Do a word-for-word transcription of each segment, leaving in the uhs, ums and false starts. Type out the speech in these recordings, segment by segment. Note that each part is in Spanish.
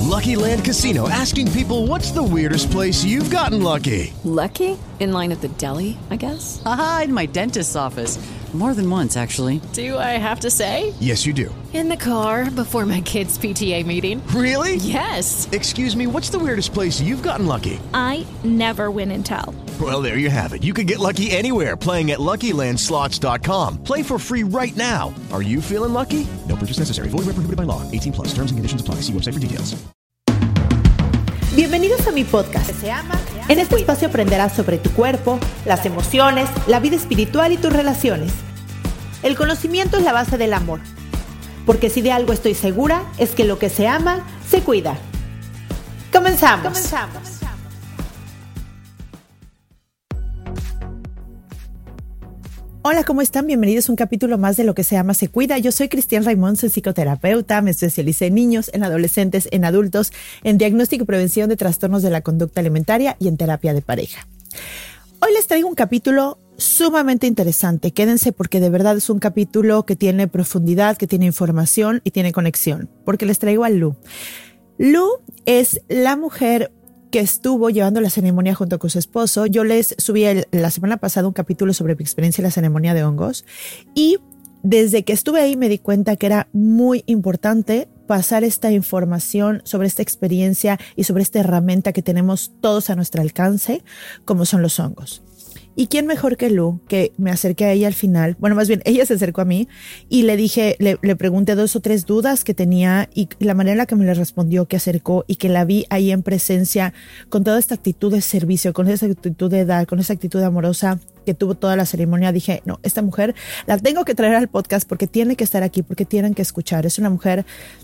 Lucky Land Casino, asking people, what's the weirdest place you've gotten lucky? Lucky? In line at the deli, I guess? Aha, in my dentist's office. More than once, actually. Do I have to say? Yes, you do. In the car before my kids' P T A meeting. Really? Yes. Excuse me, what's the weirdest place you've gotten lucky? I never win and tell. Well, there you have it. You can get lucky anywhere, playing at Lucky Land Slots dot com. Play for free right now. Are you feeling lucky? No purchase necessary. Void where prohibited by law. eighteen plus. Terms and conditions apply. See website for details. Bienvenidos a mi podcast. En este espacio aprenderás sobre tu cuerpo, las emociones, la vida espiritual y tus relaciones. El conocimiento es la base del amor, porque si de algo estoy segura es que lo que se ama, se cuida. Comenzamos. Comenzamos. Hola, ¿cómo están? Bienvenidos a un capítulo más de Lo que se ama, se cuida. Yo soy Cristian Raimond, soy psicoterapeuta, me especialicé en niños, en adolescentes, en adultos, en diagnóstico y prevención de trastornos de la conducta alimentaria y en terapia de pareja. Hoy les traigo un capítulo sumamente interesante. Quédense porque de verdad es un capítulo que tiene profundidad, que tiene información y tiene conexión, porque les traigo a Lu. Lu es la mujer que estuvo llevando la ceremonia junto con su esposo. Yo les subí el, la semana pasada un capítulo sobre mi experiencia en la ceremonia de hongos y desde que estuve ahí me di cuenta que era muy importante pasar esta información sobre esta experiencia y sobre esta herramienta que tenemos todos a nuestro alcance, como son los hongos. ¿Y quién mejor que Lu? Que me acerqué a ella al final. Bueno, más bien, ella se acercó a mí y le dije, le, le pregunté dos o tres dudas que tenía y la manera en la que me le respondió, que acercó y que la vi ahí en presencia con toda esta actitud de servicio, con esa actitud de dar, con esa actitud amorosa que tuvo toda la ceremonia. Dije, no, esta mujer la tengo que traer al podcast porque tiene que estar aquí, porque tienen que escuchar. Es una mujer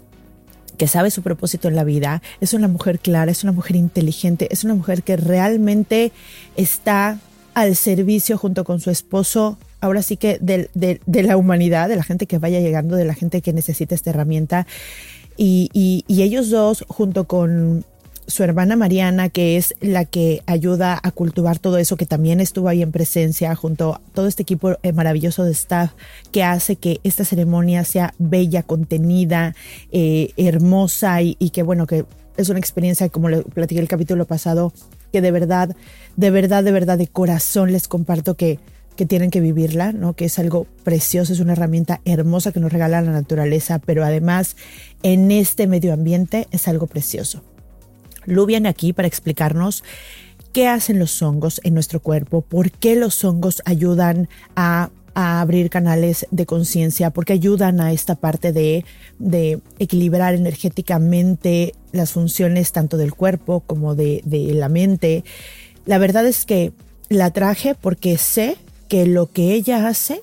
que sabe su propósito en la vida, es una mujer clara, es una mujer inteligente, es una mujer que realmente está al servicio junto con su esposo, ahora sí que de, de, de la humanidad, de la gente que vaya llegando, de la gente que necesita esta herramienta. Y, y, y ellos dos, junto con su hermana Mariana, que es la que ayuda a cultivar todo eso, que también estuvo ahí en presencia, junto a todo este equipo maravilloso de staff que hace que esta ceremonia sea bella, contenida, eh, hermosa y, y que bueno, que es una experiencia, como le platiqué el capítulo pasado, que de verdad, de verdad, de verdad, de corazón les comparto que, que tienen que vivirla, ¿no? Que es algo precioso, es una herramienta hermosa que nos regala la naturaleza, pero además en este medio ambiente es algo precioso. Lu viene aquí para explicarnos qué hacen los hongos en nuestro cuerpo, por qué los hongos ayudan a a abrir canales de conciencia, porque ayudan a esta parte de, de equilibrar energéticamente las funciones tanto del cuerpo como de, de la mente. La verdad es que la traje porque sé que lo que ella hace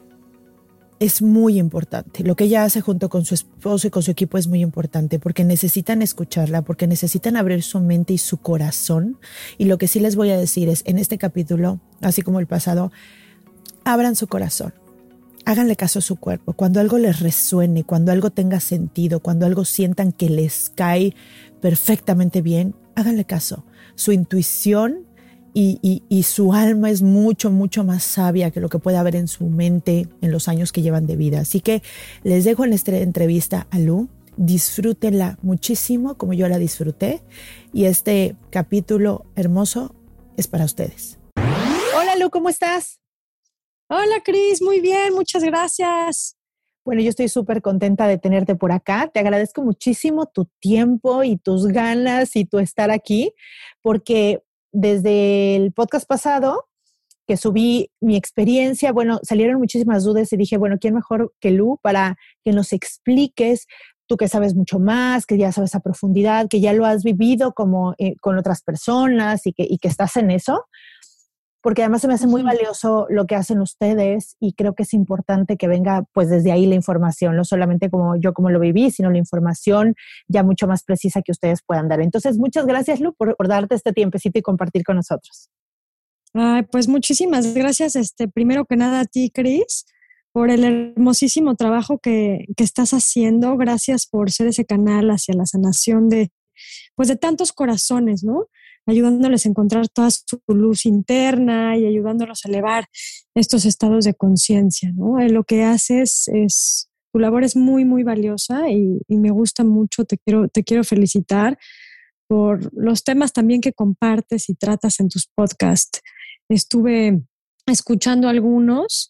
es muy importante. Lo que ella hace junto con su esposo y con su equipo es muy importante porque necesitan escucharla, porque necesitan abrir su mente y su corazón. Y lo que sí les voy a decir es, en este capítulo, así como el pasado, abran su corazón, háganle caso a su cuerpo. Cuando algo les resuene, cuando algo tenga sentido, cuando algo sientan que les cae perfectamente bien, háganle caso. Su intuición y, y, y su alma es mucho, mucho más sabia que lo que puede haber en su mente en los años que llevan de vida. Así que les dejo en esta entrevista a Lu. Disfrútenla muchísimo como yo la disfruté y este capítulo hermoso es para ustedes. Hola Lu, ¿cómo estás? Hola, Cris, muy bien, muchas gracias. Bueno, yo estoy súper contenta de tenerte por acá. Te agradezco muchísimo tu tiempo y tus ganas y tu estar aquí, porque desde el podcast pasado que subí mi experiencia, bueno, salieron muchísimas dudas y dije, bueno, ¿quién mejor que Lu para que nos expliques? Tú que sabes mucho más, que ya sabes a profundidad, que ya lo has vivido como eh, con otras personas y que, y que estás en eso. Porque además se me hace muy valioso lo que hacen ustedes y creo que es importante que venga pues desde ahí la información, no solamente como yo como lo viví, sino la información ya mucho más precisa que ustedes puedan dar. Entonces, muchas gracias, Lu, por, por darte este tiempecito y compartir con nosotros. Ay, pues muchísimas gracias, este, primero que nada a ti, Cris, por el hermosísimo trabajo que, que estás haciendo. Gracias por ser ese canal hacia la sanación de, pues de tantos corazones, ¿no? Ayudándoles a encontrar toda su luz interna y ayudándolos a elevar estos estados de conciencia, ¿no? Lo que haces es tu labor es muy, muy valiosa y, y me gusta mucho. Te quiero, te quiero felicitar por los temas también que compartes y tratas en tus podcasts. Estuve escuchando algunos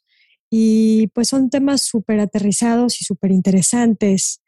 y pues son temas súper aterrizados y súper interesantes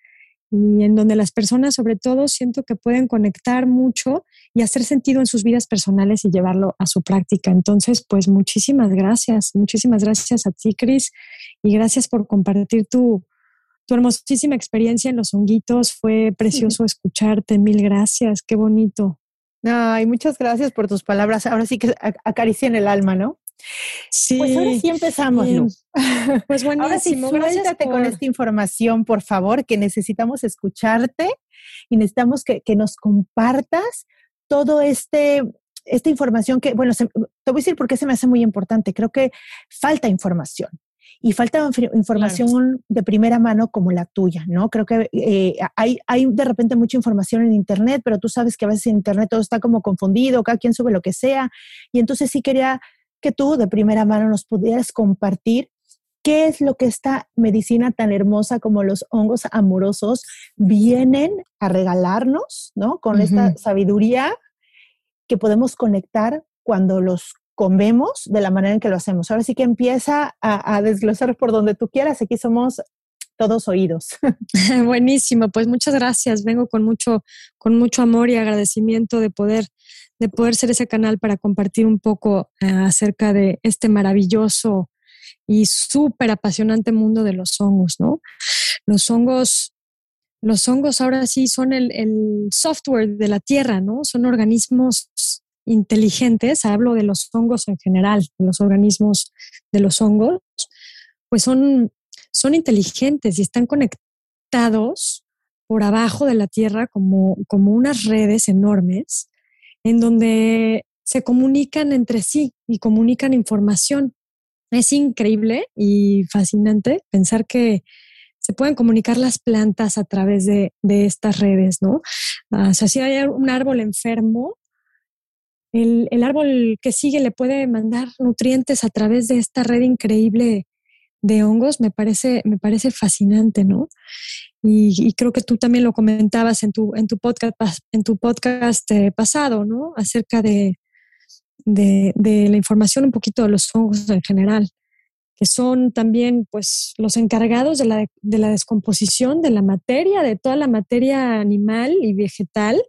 y en donde las personas sobre todo siento que pueden conectar mucho y hacer sentido en sus vidas personales y llevarlo a su práctica. Entonces, pues muchísimas gracias, muchísimas gracias a ti, Cris, y gracias por compartir tu, tu hermosísima experiencia en los honguitos. Fue precioso escucharte, mil gracias, qué bonito. Ay, muchas gracias por tus palabras. Ahora sí que acarician el alma, ¿no? Sí. Pues ahora sí empezamos, Lu. Pues buenísimo. Ahora sí, suéltate por... con esta información, por favor, que necesitamos escucharte y necesitamos que, que nos compartas todo este, esta información que, bueno, se, te voy a decir por qué se me hace muy importante. Creo que falta información. Y falta información claro. de primera mano como la tuya, ¿no? Creo que eh, hay, hay de repente mucha información en Internet, pero tú sabes que a veces en Internet todo está como confundido, cada quien sube lo que sea. Y entonces sí quería que tú de primera mano nos pudieras compartir qué es lo que esta medicina tan hermosa como los hongos amorosos vienen a regalarnos, ¿no? Con uh-huh. esta sabiduría que podemos conectar cuando los comemos de la manera en que lo hacemos. Ahora sí que empieza a, a desglosar por donde tú quieras. Aquí somos todos oídos. Buenísimo, pues muchas gracias. Vengo con mucho, con mucho amor y agradecimiento de poder, de poder ser ese canal para compartir un poco eh, acerca de este maravilloso y súper apasionante mundo de los hongos, ¿no? Los hongos, los hongos ahora sí son el, el software de la tierra, ¿no? Son organismos inteligentes. Hablo de los hongos en general, de los organismos de los hongos, pues son, son inteligentes y están conectados por abajo de la tierra como, como unas redes enormes en donde se comunican entre sí y comunican información. Es increíble y fascinante pensar que se pueden comunicar las plantas a través de, de estas redes, ¿no? Uh, o sea, si hay un árbol enfermo, El, el árbol que sigue le puede mandar nutrientes a través de esta red increíble de hongos. Me parece, me parece fascinante, ¿no? Y, y creo que tú también lo comentabas en tu, en tu podcast, en tu podcast eh, pasado, ¿no? Acerca de, de, de la información un poquito de los hongos en general, que son también pues los encargados de la, de la descomposición de la materia, de toda la materia animal y vegetal,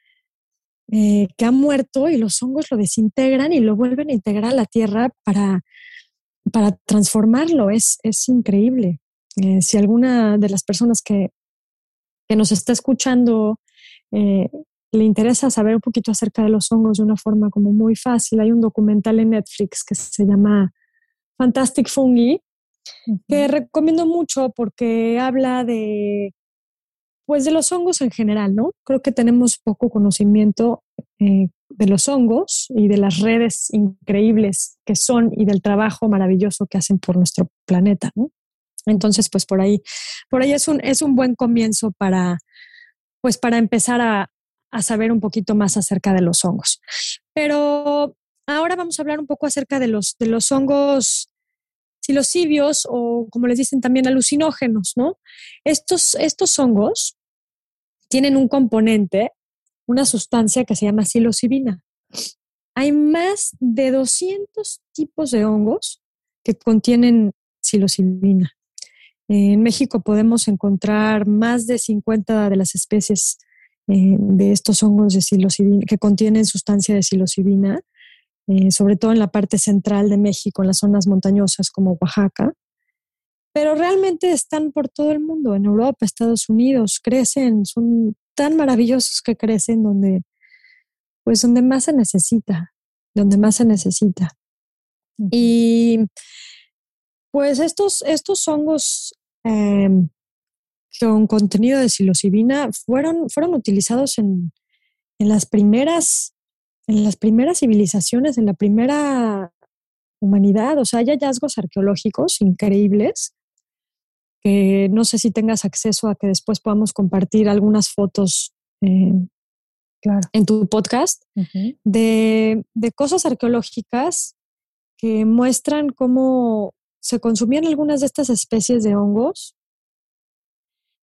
Eh, que ha muerto, y los hongos lo desintegran y lo vuelven a integrar a la tierra para, para transformarlo. Es, es increíble. Eh, si alguna de las personas que, que nos está escuchando eh, le interesa saber un poquito acerca de los hongos de una forma como muy fácil, hay un documental en Netflix que se llama Fantastic Fungi, uh-huh. que recomiendo mucho porque habla de Pues de los hongos en general, ¿no? Creo que tenemos poco conocimiento eh, de los hongos y de las redes increíbles que son y del trabajo maravilloso que hacen por nuestro planeta, ¿no? Entonces, pues por ahí, por ahí es un, es un buen comienzo para, pues para empezar a, a saber un poquito más acerca de los hongos. Pero ahora vamos a hablar un poco acerca de los, de los hongos psilocibios o, como les dicen también, alucinógenos, ¿no? Estos, estos hongos tienen un componente, una sustancia que se llama psilocibina. Hay más de doscientos tipos de hongos que contienen psilocibina. En México podemos encontrar más de cincuenta de las especies eh, de estos hongos de psilocibina, que contienen sustancia de psilocibina, Eh, sobre todo en la parte central de México, en las zonas montañosas como Oaxaca, pero realmente están por todo el mundo, en Europa, Estados Unidos, crecen, son tan maravillosos que crecen donde, pues donde más se necesita, donde más se necesita. Uh-huh. Y pues estos, estos hongos eh, con contenido de psilocibina fueron, fueron utilizados en, en las primeras en las primeras civilizaciones, en la primera humanidad. O sea, hay hallazgos arqueológicos increíbles que no sé si tengas acceso a que después podamos compartir algunas fotos eh, claro. en tu podcast uh-huh. de, de cosas arqueológicas que muestran cómo se consumían algunas de estas especies de hongos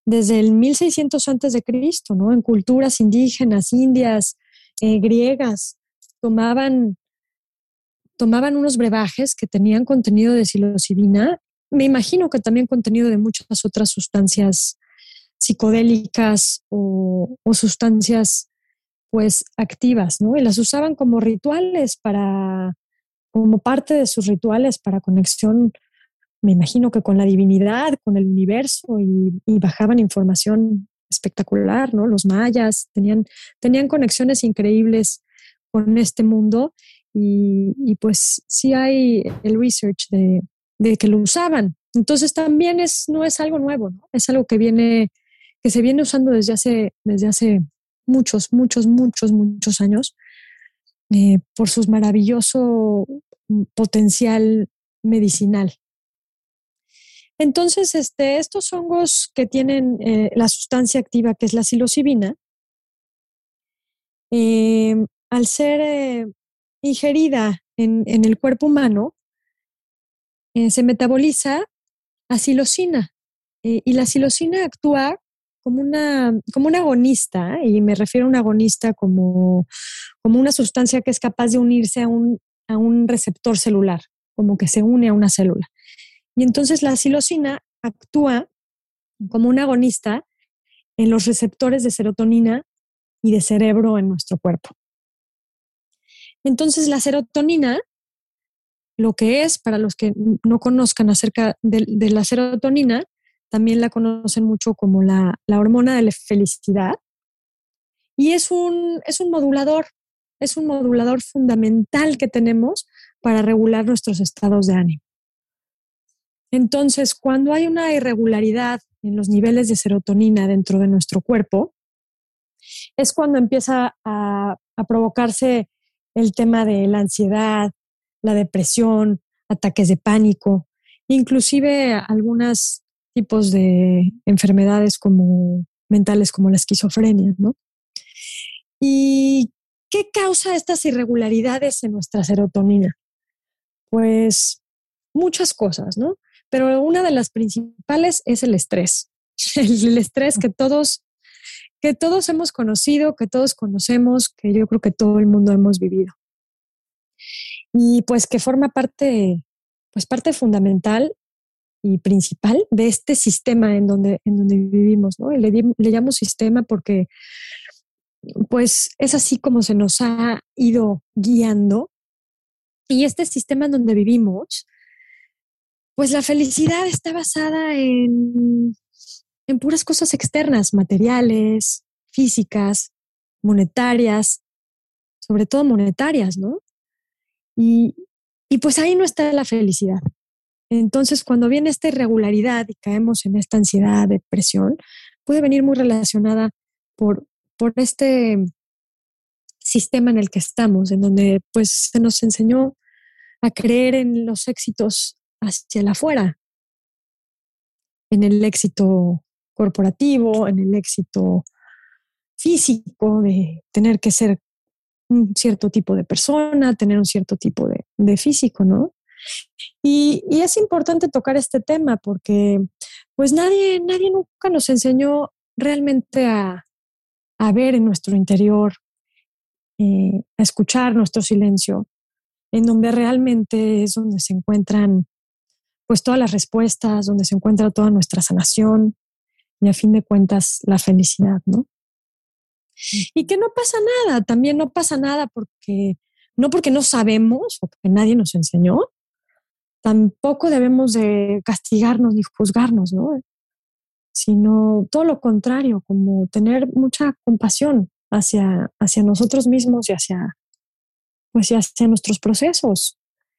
desde el mil seiscientos antes de Cristo, ¿no? En culturas indígenas, indias, eh, griegas, tomaban, tomaban unos brebajes que tenían contenido de psilocibina, me imagino que también contenido de muchas otras sustancias psicodélicas o, o sustancias pues activas, ¿no? Y las usaban como rituales para, como parte de sus rituales para conexión, me imagino que con la divinidad, con el universo, y, y bajaban información espectacular, ¿no? Los mayas tenían, tenían conexiones increíbles con este mundo y, y pues sí hay el research de, de que lo usaban. Entonces también es, no es algo nuevo, ¿no? Es algo que viene, que se viene usando desde hace, desde hace muchos, muchos, muchos, muchos años eh, por su maravilloso potencial medicinal. Entonces, este, estos hongos que tienen eh, la sustancia activa, que es la psilocibina, eh, al ser eh, ingerida en, en el cuerpo humano, eh, se metaboliza a psilocina. Eh, y la psilocina actúa como una, como un agonista, ¿eh? Y me refiero a un agonista como, como una sustancia que es capaz de unirse a un, a un receptor celular, como que se une a una célula. Y entonces la psilocina actúa como un agonista en los receptores de serotonina y de cerebro en nuestro cuerpo. Entonces la serotonina, lo que es, para los que no conozcan acerca de, de la serotonina, también la conocen mucho como la, la hormona de la felicidad. Y es un, es un modulador, es un modulador fundamental que tenemos para regular nuestros estados de ánimo. Entonces, cuando hay una irregularidad en los niveles de serotonina dentro de nuestro cuerpo, es cuando empieza a, a provocarse el tema de la ansiedad, la depresión, ataques de pánico, inclusive algunos tipos de enfermedades como mentales como la esquizofrenia, ¿no? ¿Y qué causa estas irregularidades en nuestra serotonina? Pues muchas cosas, ¿no? Pero una de las principales es el estrés. El estrés que todos, que todos hemos conocido, que todos conocemos, que yo creo que todo el mundo hemos vivido. Y pues que forma parte, pues parte fundamental y principal de este sistema en donde, en donde vivimos, ¿no? Y le, le llamo sistema porque pues es así como se nos ha ido guiando. Y este sistema en donde vivimos, pues la felicidad está basada en, en puras cosas externas, materiales, físicas, monetarias, sobre todo monetarias, ¿no? Y, y pues ahí no está la felicidad. Entonces, cuando viene esta irregularidad y caemos en esta ansiedad, depresión, puede venir muy relacionada por, por este sistema en el que estamos, en donde pues se nos enseñó a creer en los éxitos hacia el afuera, en el éxito corporativo, en el éxito físico, de tener que ser un cierto tipo de persona, tener un cierto tipo de, de físico, ¿no? Y, y es importante tocar este tema porque pues nadie, nadie nunca nos enseñó realmente a, a ver en nuestro interior, eh, a escuchar nuestro silencio, en donde realmente es donde se encuentran pues todas las respuestas, donde se encuentra toda nuestra sanación y a fin de cuentas la felicidad, ¿no? Y que no pasa nada, también no pasa nada porque no porque no sabemos o porque nadie nos enseñó, tampoco debemos de castigarnos ni juzgarnos, ¿no? Sino todo lo contrario, como tener mucha compasión hacia, hacia nosotros mismos y hacia, pues, y hacia nuestros procesos.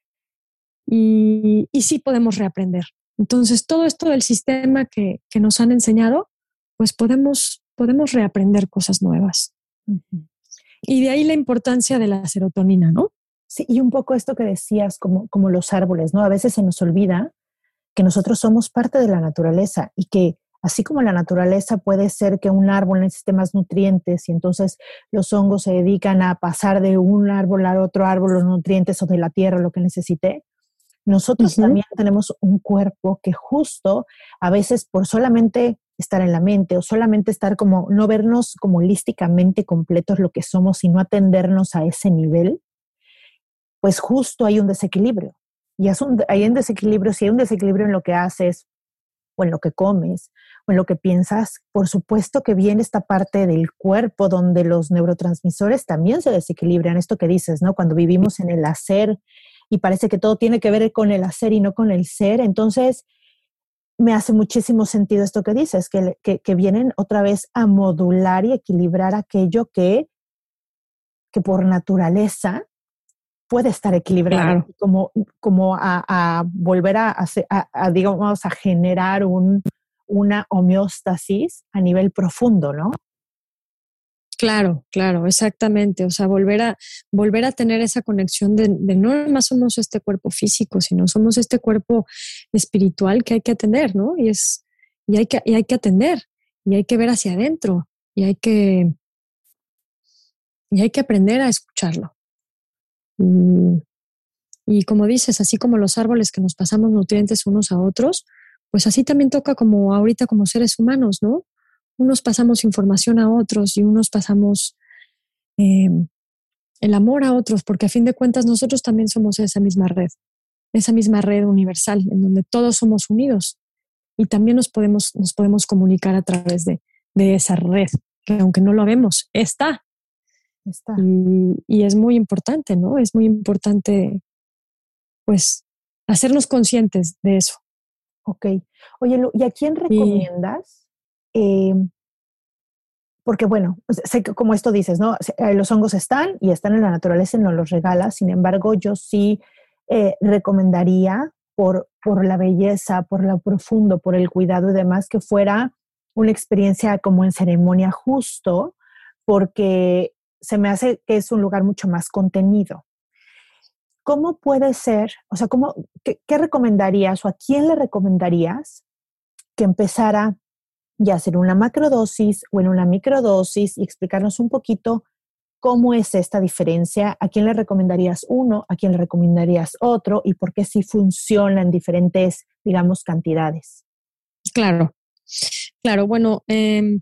Y, y sí podemos reaprender. Entonces, todo esto del sistema que, que nos han enseñado, pues podemos, podemos reaprender cosas nuevas. Uh-huh. Y de ahí la importancia de la serotonina, ¿no? Sí, y un poco esto que decías, como, como los árboles, ¿no? A veces se nos olvida que nosotros somos parte de la naturaleza y que así como la naturaleza puede ser que un árbol necesite más nutrientes y entonces los hongos se dedican a pasar de un árbol a otro árbol los nutrientes o de la tierra lo que necesite, nosotros uh-huh. también tenemos un cuerpo que justo a veces por solamente estar en la mente o solamente estar como, no vernos como holísticamente completos lo que somos y no atendernos a ese nivel, pues justo hay un desequilibrio. Y es un, hay un desequilibrio, si hay un desequilibrio en lo que haces o en lo que comes o en lo que piensas, por supuesto que viene esta parte del cuerpo donde los neurotransmisores también se desequilibran. Esto que dices, ¿no? Cuando vivimos en el hacer y parece que todo tiene que ver con el hacer y no con el ser, entonces me hace muchísimo sentido esto que dices, que, que, que vienen otra vez a modular y equilibrar aquello que, que por naturaleza puede estar equilibrado, Claro. como, como a, a volver a, a, a, digamos, a generar un, una homeostasis a nivel profundo, ¿no? Claro, claro, exactamente. O sea, volver a, volver a tener esa conexión de, de no nada más somos este cuerpo físico, sino somos este cuerpo espiritual que hay que atender, ¿no? Y es, y hay que, y hay que atender, y hay que ver hacia adentro, y hay que, y hay que aprender a escucharlo. Y, y como dices, así como los árboles que nos pasamos nutrientes unos a otros, pues así también toca como ahorita como seres humanos, ¿no? Unos pasamos información a otros y unos pasamos eh, el amor a otros, porque a fin de cuentas nosotros también somos esa misma red, esa misma red universal en donde todos somos unidos y también nos podemos, nos podemos comunicar a través de, de esa red, que aunque no lo vemos, está. Está. Y, y es muy importante, ¿no? Es muy importante, pues, hacernos conscientes de eso. Ok. Oye, Lu, ¿y a quién recomiendas? Y... Eh, porque bueno, sé que como esto dices, ¿no? Los hongos están y están en la naturaleza y nos los regala. Sin embargo, yo sí eh, recomendaría por, por la belleza, por lo profundo, por el cuidado y demás, que fuera una experiencia como en ceremonia justo, porque se me hace que es un lugar mucho más contenido. ¿Cómo puede ser? O sea, ¿cómo, qué, qué recomendarías o a quién le recomendarías que empezara ya sea en una macrodosis o en una microdosis y explicarnos un poquito cómo es esta diferencia? ¿A quién le recomendarías uno? ¿A quién le recomendarías otro? ¿Y por qué sí funciona en diferentes, digamos, cantidades? Claro, claro. Bueno, eh,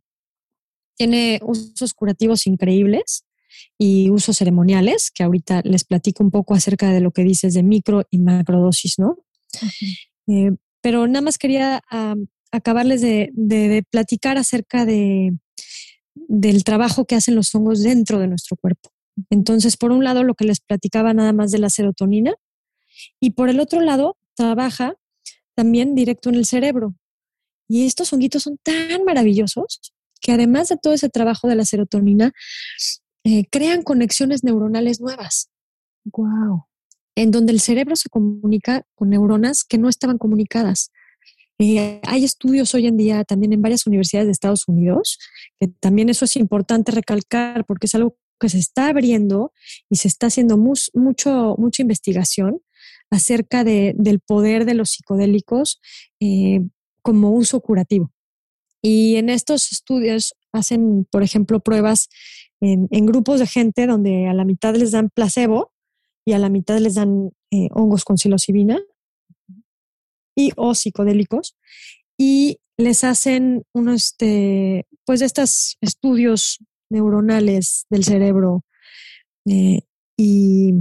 tiene usos curativos increíbles y usos ceremoniales, que ahorita les platico un poco acerca de lo que dices de micro y macrodosis, ¿no? Uh-huh. Eh, pero nada más quería um, acabarles de, de, de platicar acerca de, del trabajo que hacen los hongos dentro de nuestro cuerpo. Entonces, por un lado, lo que les platicaba nada más de la serotonina, y por el otro lado, trabaja también directo en el cerebro. Y estos honguitos son tan maravillosos que además de todo ese trabajo de la serotonina, eh, crean conexiones neuronales nuevas. Wow. En donde el cerebro se comunica con neuronas que no estaban comunicadas. Eh, hay estudios hoy en día también en varias universidades de Estados Unidos, que también eso es importante recalcar porque es algo que se está abriendo y se está haciendo mus, mucho, mucha investigación acerca de, del poder de los psicodélicos eh, como uso curativo. Y en estos estudios hacen, por ejemplo, pruebas en, en grupos de gente donde a la mitad les dan placebo y a la mitad les dan eh, hongos con psilocibina y o psicodélicos, y les hacen unos, este, pues de estos estudios neuronales del cerebro eh, y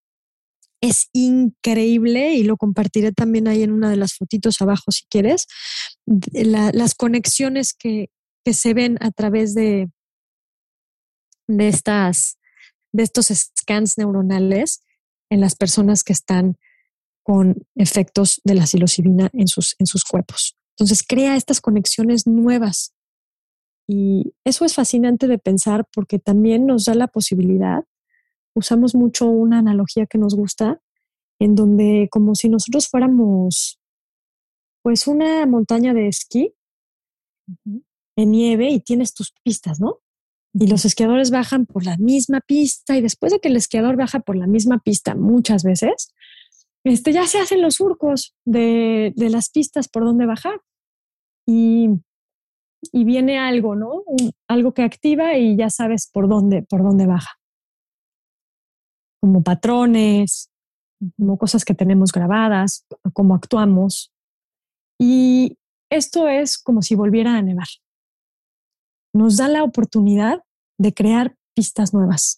es increíble, y lo compartiré también ahí en una de las fotitos abajo si quieres, la, las conexiones que, que se ven a través de, de, estas, de estos scans neuronales en las personas que están con efectos de la psilocibina en sus, en sus cuerpos. Entonces crea estas conexiones nuevas y eso es fascinante de pensar porque también nos da la posibilidad, usamos mucho una analogía que nos gusta, en donde como si nosotros fuéramos pues una montaña de esquí uh-huh. en nieve y tienes tus pistas, ¿no? Y los esquiadores bajan por la misma pista y después de que el esquiador baja por la misma pista muchas veces, Este, ya se hacen los surcos de, de las pistas por donde bajar y, y viene algo, ¿no? Un, algo que activa y ya sabes por dónde, por dónde baja. Como patrones, como cosas que tenemos grabadas, cómo actuamos. Y esto es como si volviera a nevar. Nos da la oportunidad de crear pistas nuevas,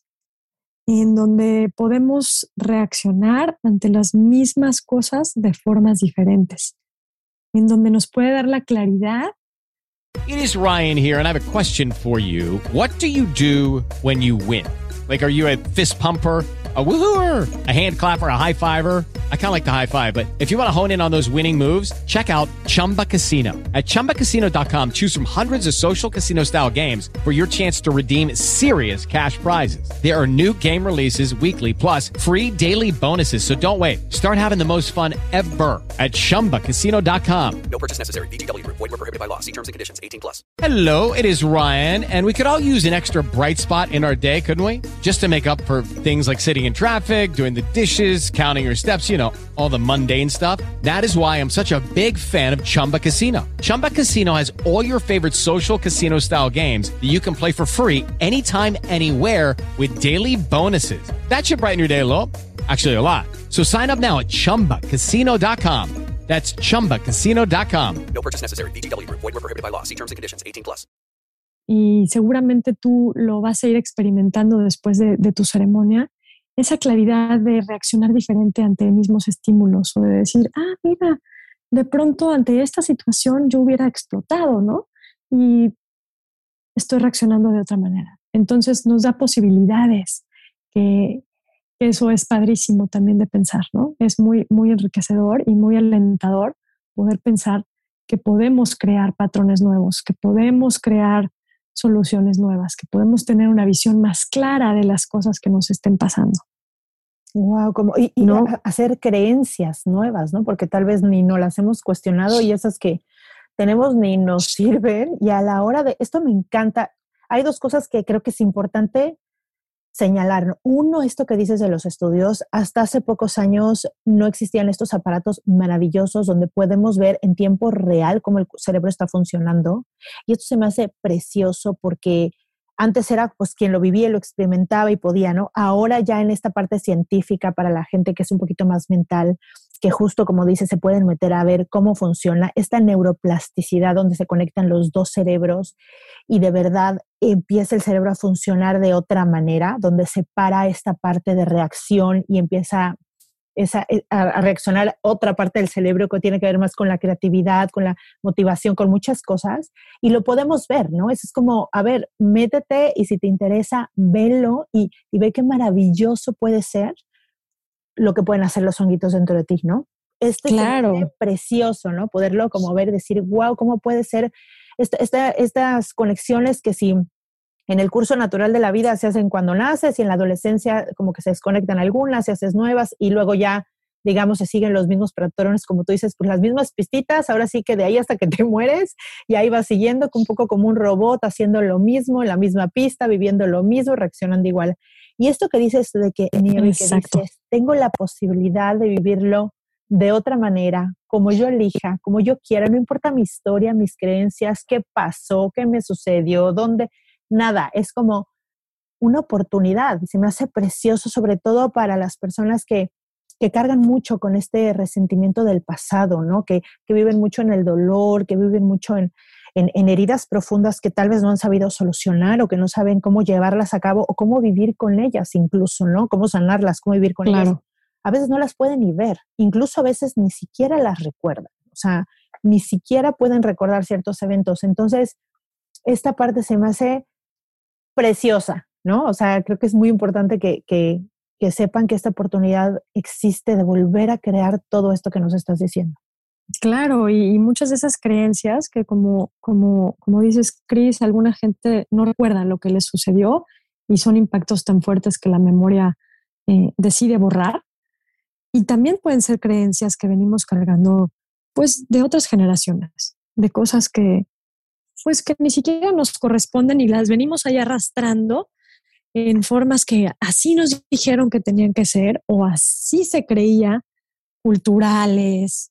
en donde podemos reaccionar ante las mismas cosas de formas diferentes, en donde nos puede dar la claridad. It is Ryan here, and I have a question for you. What do you do when you win? Like, are you a fist pumper, a woohooer, a hand clapper, a high fiver? I kind of like the high five, but if you want to hone in on those winning moves, check out Chumba Casino. At chumba casino dot com, choose from hundreds of social casino style games for your chance to redeem serious cash prizes. There are new game releases weekly, plus free daily bonuses. So don't wait. Start having the most fun ever at chumba casino dot com. No purchase necessary. V G W Group. Void where prohibited by law. See terms and conditions. eighteen plus. Hello, it is Ryan, and we could all use an extra bright spot in our day, couldn't we? Just to make up for things like sitting in traffic, doing the dishes, counting your steps, you know, all the mundane stuff. That is why I'm such a big fan of Chumba Casino. Chumba Casino has all your favorite social casino style games that you can play for free anytime, anywhere with daily bonuses. That should brighten your day a little. Actually, a lot. So sign up now at chumba casino dot com. That's chumba casino dot com. No purchase necessary. V G W Group. Void where prohibited by law. See terms and conditions. eighteen plus. Y seguramente tú lo vas a ir experimentando después de, de tu ceremonia, esa claridad de reaccionar diferente ante mismos estímulos o de decir, ah, mira, de pronto ante esta situación yo hubiera explotado, ¿no? Y estoy reaccionando de otra manera. Entonces nos da posibilidades, que eso es padrísimo también de pensar, ¿no? Es muy, muy enriquecedor y muy alentador poder pensar que podemos crear patrones nuevos, que podemos crear soluciones nuevas, que podemos tener una visión más clara de las cosas que nos estén pasando. Wow, como, y, y ¿no? hacer creencias nuevas, ¿no? Porque tal vez ni nos las hemos cuestionado y esas que tenemos ni nos sirven. Y a la hora de, esto me encanta, hay dos cosas que creo que es importante señalar. Uno, esto que dices de los estudios, hasta hace pocos años no existían estos aparatos maravillosos donde podemos ver en tiempo real cómo el cerebro está funcionando. Y esto se me hace precioso porque antes era pues quien lo vivía, lo experimentaba y podía, ¿no? Ahora ya en esta parte científica para la gente que es un poquito más mental, que justo como dice, se pueden meter a ver cómo funciona esta neuroplasticidad donde se conectan los dos cerebros y de verdad empieza el cerebro a funcionar de otra manera, donde separa esta parte de reacción y empieza esa, a, a reaccionar otra parte del cerebro que tiene que ver más con la creatividad, con la motivación, con muchas cosas. Y lo podemos ver, ¿no? Eso es como, a ver, métete y si te interesa, velo y, y ve qué maravilloso puede ser lo que pueden hacer los honguitos dentro de ti, ¿no? Este claro. Es precioso, ¿no? Poderlo como ver, decir, wow, ¿cómo puede ser esta, esta, estas conexiones que si en el curso natural de la vida se hacen cuando naces y en la adolescencia como que se desconectan algunas, se hacen nuevas y luego ya, digamos, se siguen los mismos patrones, como tú dices, pues las mismas pistitas, ahora sí que de ahí hasta que te mueres y ahí vas siguiendo un poco como un robot, haciendo lo mismo, en la misma pista, viviendo lo mismo, reaccionando igual. Y esto que dices de que, Nieve, que dices, tengo la posibilidad de vivirlo de otra manera, como yo elija, como yo quiera, no importa mi historia, mis creencias, qué pasó, qué me sucedió, dónde, nada, es como una oportunidad. Se me hace precioso, sobre todo para las personas que, que cargan mucho con este resentimiento del pasado, ¿no? Que, que viven mucho en el dolor, que viven mucho en, en, en heridas profundas que tal vez no han sabido solucionar o que no saben cómo llevarlas a cabo o cómo vivir con ellas incluso, ¿no? Cómo sanarlas, cómo vivir con claro. ellas. A veces no las pueden ni ver, incluso a veces ni siquiera las recuerdan, o sea, ni siquiera pueden recordar ciertos eventos. Entonces, esta parte se me hace preciosa, ¿no? O sea, creo que es muy importante que, que, que sepan que esta oportunidad existe de volver a crear todo esto que nos estás diciendo. Claro, y, y muchas de esas creencias que como, como, como dices, Cris, alguna gente no recuerda lo que les sucedió y son impactos tan fuertes que la memoria eh, decide borrar. Y también pueden ser creencias que venimos cargando pues de otras generaciones, de cosas que pues que ni siquiera nos corresponden y las venimos ahí arrastrando en formas que así nos dijeron que tenían que ser o así se creía, culturales,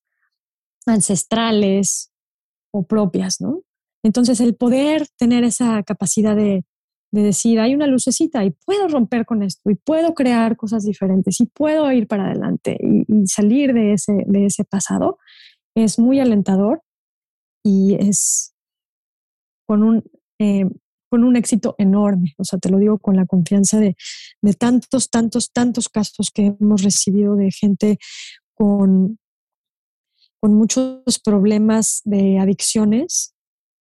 ancestrales o propias, ¿no? Entonces el poder tener esa capacidad de, de decir, hay una lucecita y puedo romper con esto y puedo crear cosas diferentes y puedo ir para adelante y, y salir de ese, de ese pasado es muy alentador y es con un, eh, con un éxito enorme. O sea, te lo digo con la confianza de, de tantos, tantos, tantos casos que hemos recibido de gente con, con muchos problemas de adicciones.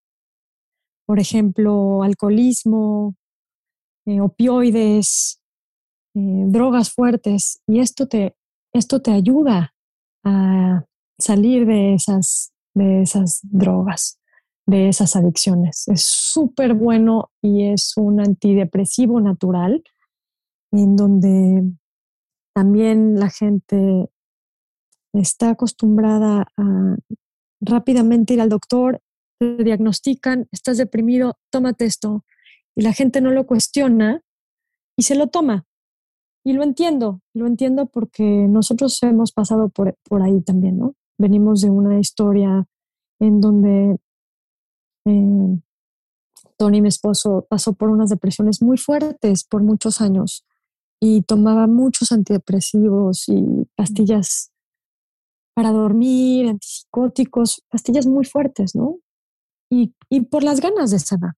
Por ejemplo, alcoholismo, eh, opioides, eh, drogas fuertes. Y esto te, esto te ayuda a salir de esas, de esas drogas, de esas adicciones. Es súper bueno y es un antidepresivo natural en donde también la gente está acostumbrada a rápidamente ir al doctor, te diagnostican, estás deprimido, tómate esto. Y la gente no lo cuestiona y se lo toma. Y lo entiendo, lo entiendo porque nosotros hemos pasado por, por ahí también, ¿no? Venimos de una historia en donde eh, Tony, mi esposo, pasó por unas depresiones muy fuertes por muchos años y tomaba muchos antidepresivos y pastillas para dormir, antipsicóticos, pastillas muy fuertes, ¿no? Y, y por las ganas de sanar.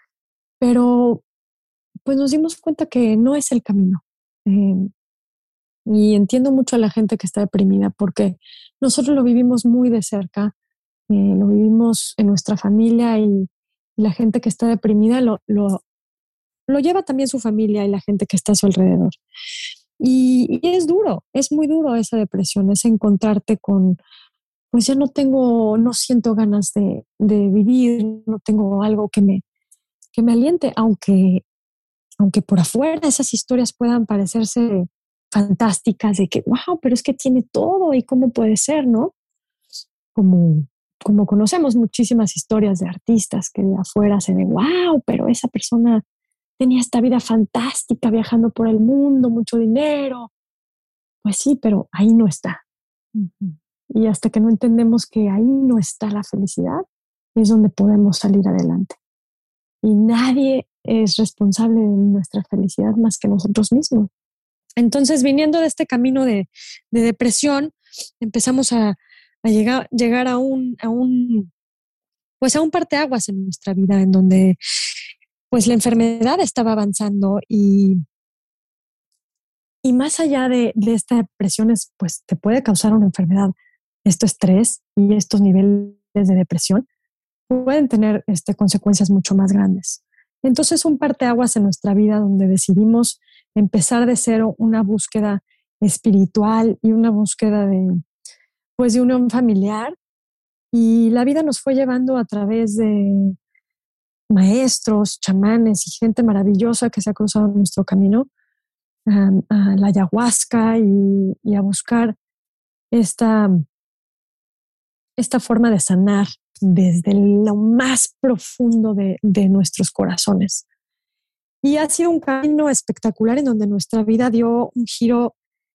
Pero pues nos dimos cuenta que no es el camino. Eh, y entiendo mucho a la gente que está deprimida porque nosotros lo vivimos muy de cerca, eh, lo vivimos en nuestra familia y la gente que está deprimida lo, lo, lo lleva también su familia y la gente que está a su alrededor. Y, y es duro, es muy duro esa depresión, es encontrarte con, pues ya no tengo, no siento ganas de, de vivir, no tengo algo que me, que me aliente, aunque, aunque por afuera esas historias puedan parecerse fantásticas, de que, wow, pero es que tiene todo y cómo puede ser, ¿no? Como, como conocemos muchísimas historias de artistas que de afuera se ven, wow, pero esa persona tenía esta vida fantástica, viajando por el mundo, mucho dinero. Pues sí, pero ahí no está. Uh-huh. Y hasta que no entendemos que ahí no está la felicidad, es donde podemos salir adelante. Y nadie es responsable de nuestra felicidad más que nosotros mismos. Entonces, viniendo de este camino de, de depresión, empezamos a, a llegar, llegar a un, a un, pues a un parteaguas en nuestra vida, en donde pues la enfermedad estaba avanzando y, y más allá de, de esta depresión, es, pues te puede causar una enfermedad. Esto estrés y estos niveles de depresión pueden tener este, consecuencias mucho más grandes. Entonces, un parteaguas en nuestra vida donde decidimos empezar de cero una búsqueda espiritual y una búsqueda de, pues, de unión familiar. Y la vida nos fue llevando a través de maestros, chamanes y gente maravillosa que se ha cruzado en nuestro camino, um, a la ayahuasca y, y a buscar esta, esta forma de sanar desde lo más profundo de, de nuestros corazones. Y ha sido un camino espectacular en donde nuestra vida dio un giro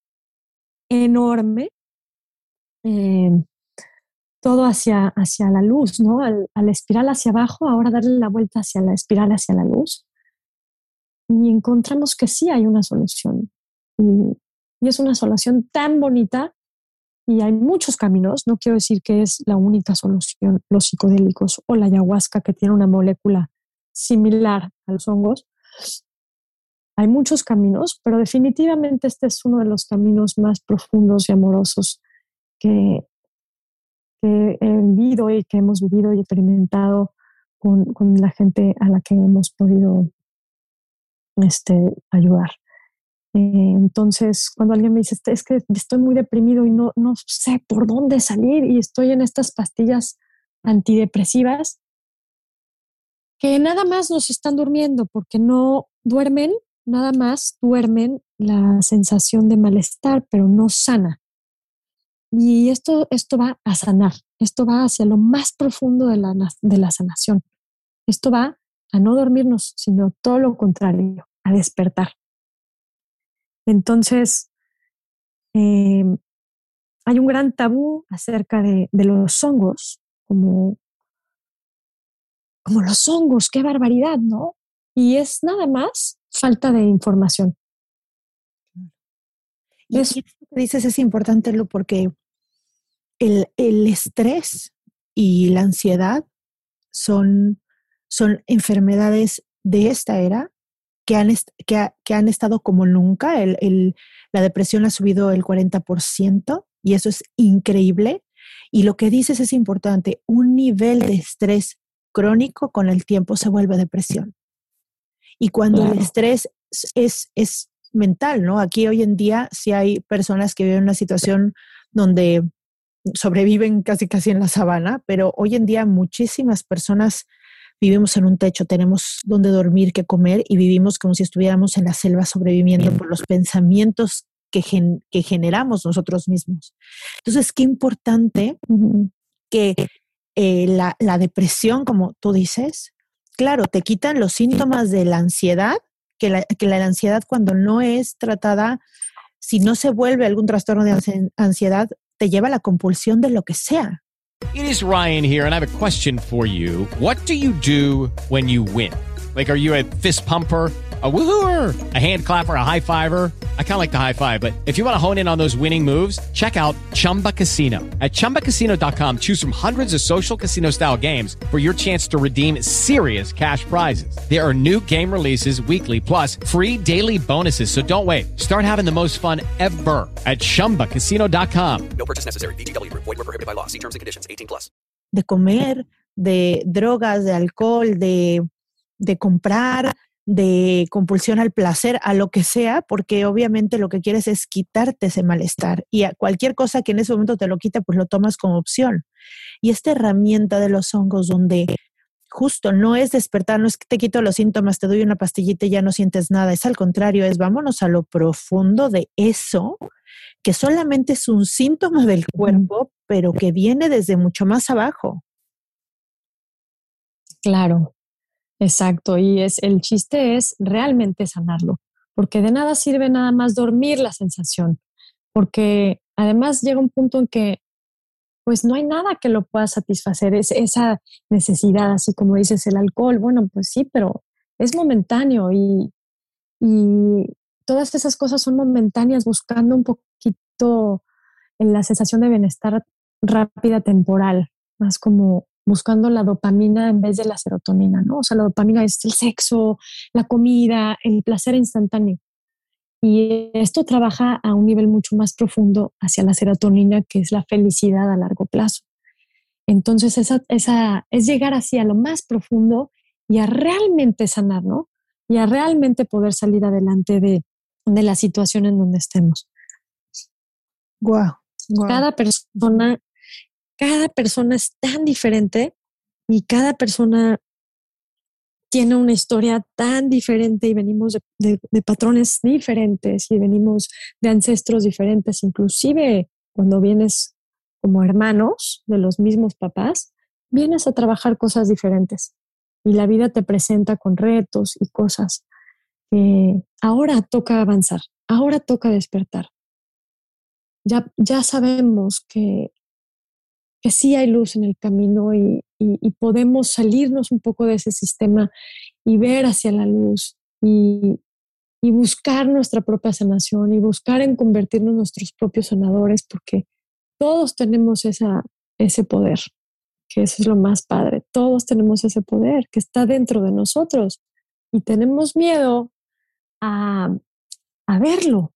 enorme, eh, todo hacia, hacia la luz, ¿no? Al, al espiral hacia abajo, ahora darle la vuelta hacia la espiral hacia la luz. Y encontramos que sí hay una solución. Y, y es una solución tan bonita. Y hay muchos caminos, no quiero decir que es la única solución, los psicodélicos o la ayahuasca que tiene una molécula similar a los hongos. Hay muchos caminos, pero definitivamente este es uno de los caminos más profundos y amorosos que, que he vivido y que hemos vivido y experimentado con, con la gente a la que hemos podido este, ayudar. Entonces, cuando alguien me dice, es que estoy muy deprimido y no, no sé por dónde salir y estoy en estas pastillas antidepresivas que nada más nos están durmiendo porque no duermen, nada más duermen la sensación de malestar, pero no sana. Y esto, esto va a sanar, esto va hacia lo más profundo de la, de la sanación. Esto va a no dormirnos, sino todo lo contrario, a despertar. Entonces, eh, hay un gran tabú acerca de, de los hongos, como, como los hongos, qué barbaridad, ¿no? Y es nada más falta de información. Y eso que dices es importante, Lu, porque el, el estrés y la ansiedad son, son enfermedades de esta era que han, est- que, ha- que han estado como nunca. El, el, la depresión ha subido el cuarenta por ciento y eso es increíble. Y lo que dices es importante, un nivel de estrés crónico con el tiempo se vuelve depresión. Y cuando claro. el estrés es, es, es mental, ¿no? Aquí hoy en día sí hay personas que viven una situación donde sobreviven casi casi en la sabana, pero hoy en día muchísimas personas vivimos en un techo, tenemos donde dormir, qué comer y vivimos como si estuviéramos en la selva sobreviviendo por los pensamientos que, gen, que generamos nosotros mismos. Entonces, qué importante que eh, la, la depresión, como tú dices, claro, te quitan los síntomas de la ansiedad, que la, que la ansiedad cuando no es tratada, si no se vuelve algún trastorno de ansiedad, te lleva a la compulsión de lo que sea. It is Ryan here, and I have a question for you. What do you do when you win? Like, are you a fist pumper, a woohooer, a hand clapper, a high fiver? I kind of like the high five, but if you want to hone in on those winning moves, check out Chumba Casino. At chumba casino dot com, choose from hundreds of social casino-style games for your chance to redeem serious cash prizes. There are new game releases weekly, plus free daily bonuses, so don't wait. Start having the most fun ever at chumba casino dot com. No purchase necessary. V G W. Void where prohibited by law. See terms and conditions. eighteen plus. De comer, de drogas, de alcohol, de, de comprar, de compulsión al placer, a lo que sea, porque obviamente lo que quieres es quitarte ese malestar y a cualquier cosa que en ese momento te lo quita, pues lo tomas como opción. Y esta herramienta de los hongos donde justo no es despertar, no es que te quito los síntomas, te doy una pastillita y ya no sientes nada, es al contrario, es vámonos a lo profundo de eso, que solamente es un síntoma del cuerpo, pero que viene desde mucho más abajo. Claro. Exacto, y es el chiste es realmente sanarlo, porque de nada sirve nada más dormir la sensación, porque además llega un punto en que pues no hay nada que lo pueda satisfacer, es esa necesidad, así como dices el alcohol, bueno, pues sí, pero es momentáneo y, y todas esas cosas son momentáneas, buscando un poquito en la sensación de bienestar rápida, temporal, más como buscando la dopamina en vez de la serotonina, ¿no? O sea, la dopamina es el sexo, la comida, el placer instantáneo. Y esto trabaja a un nivel mucho más profundo hacia la serotonina, que es la felicidad a largo plazo. Entonces, esa, esa es llegar hacia lo más profundo y a realmente sanar, ¿no? Y a realmente poder salir adelante de, de la situación en donde estemos. Wow, wow. Cada persona... Cada persona es tan diferente y cada persona tiene una historia tan diferente y venimos de, de, de patrones diferentes y venimos de ancestros diferentes. Inclusive cuando vienes como hermanos de los mismos papás, vienes a trabajar cosas diferentes y la vida te presenta con retos y cosas. Eh, ahora toca avanzar, ahora toca despertar. Ya, ya sabemos que que sí hay luz en el camino y, y, y podemos salirnos un poco de ese sistema y ver hacia la luz y, y buscar nuestra propia sanación y buscar en convertirnos en nuestros propios sanadores, porque todos tenemos esa, ese poder, que eso es lo más padre. Todos tenemos ese poder que está dentro de nosotros y tenemos miedo a, a verlo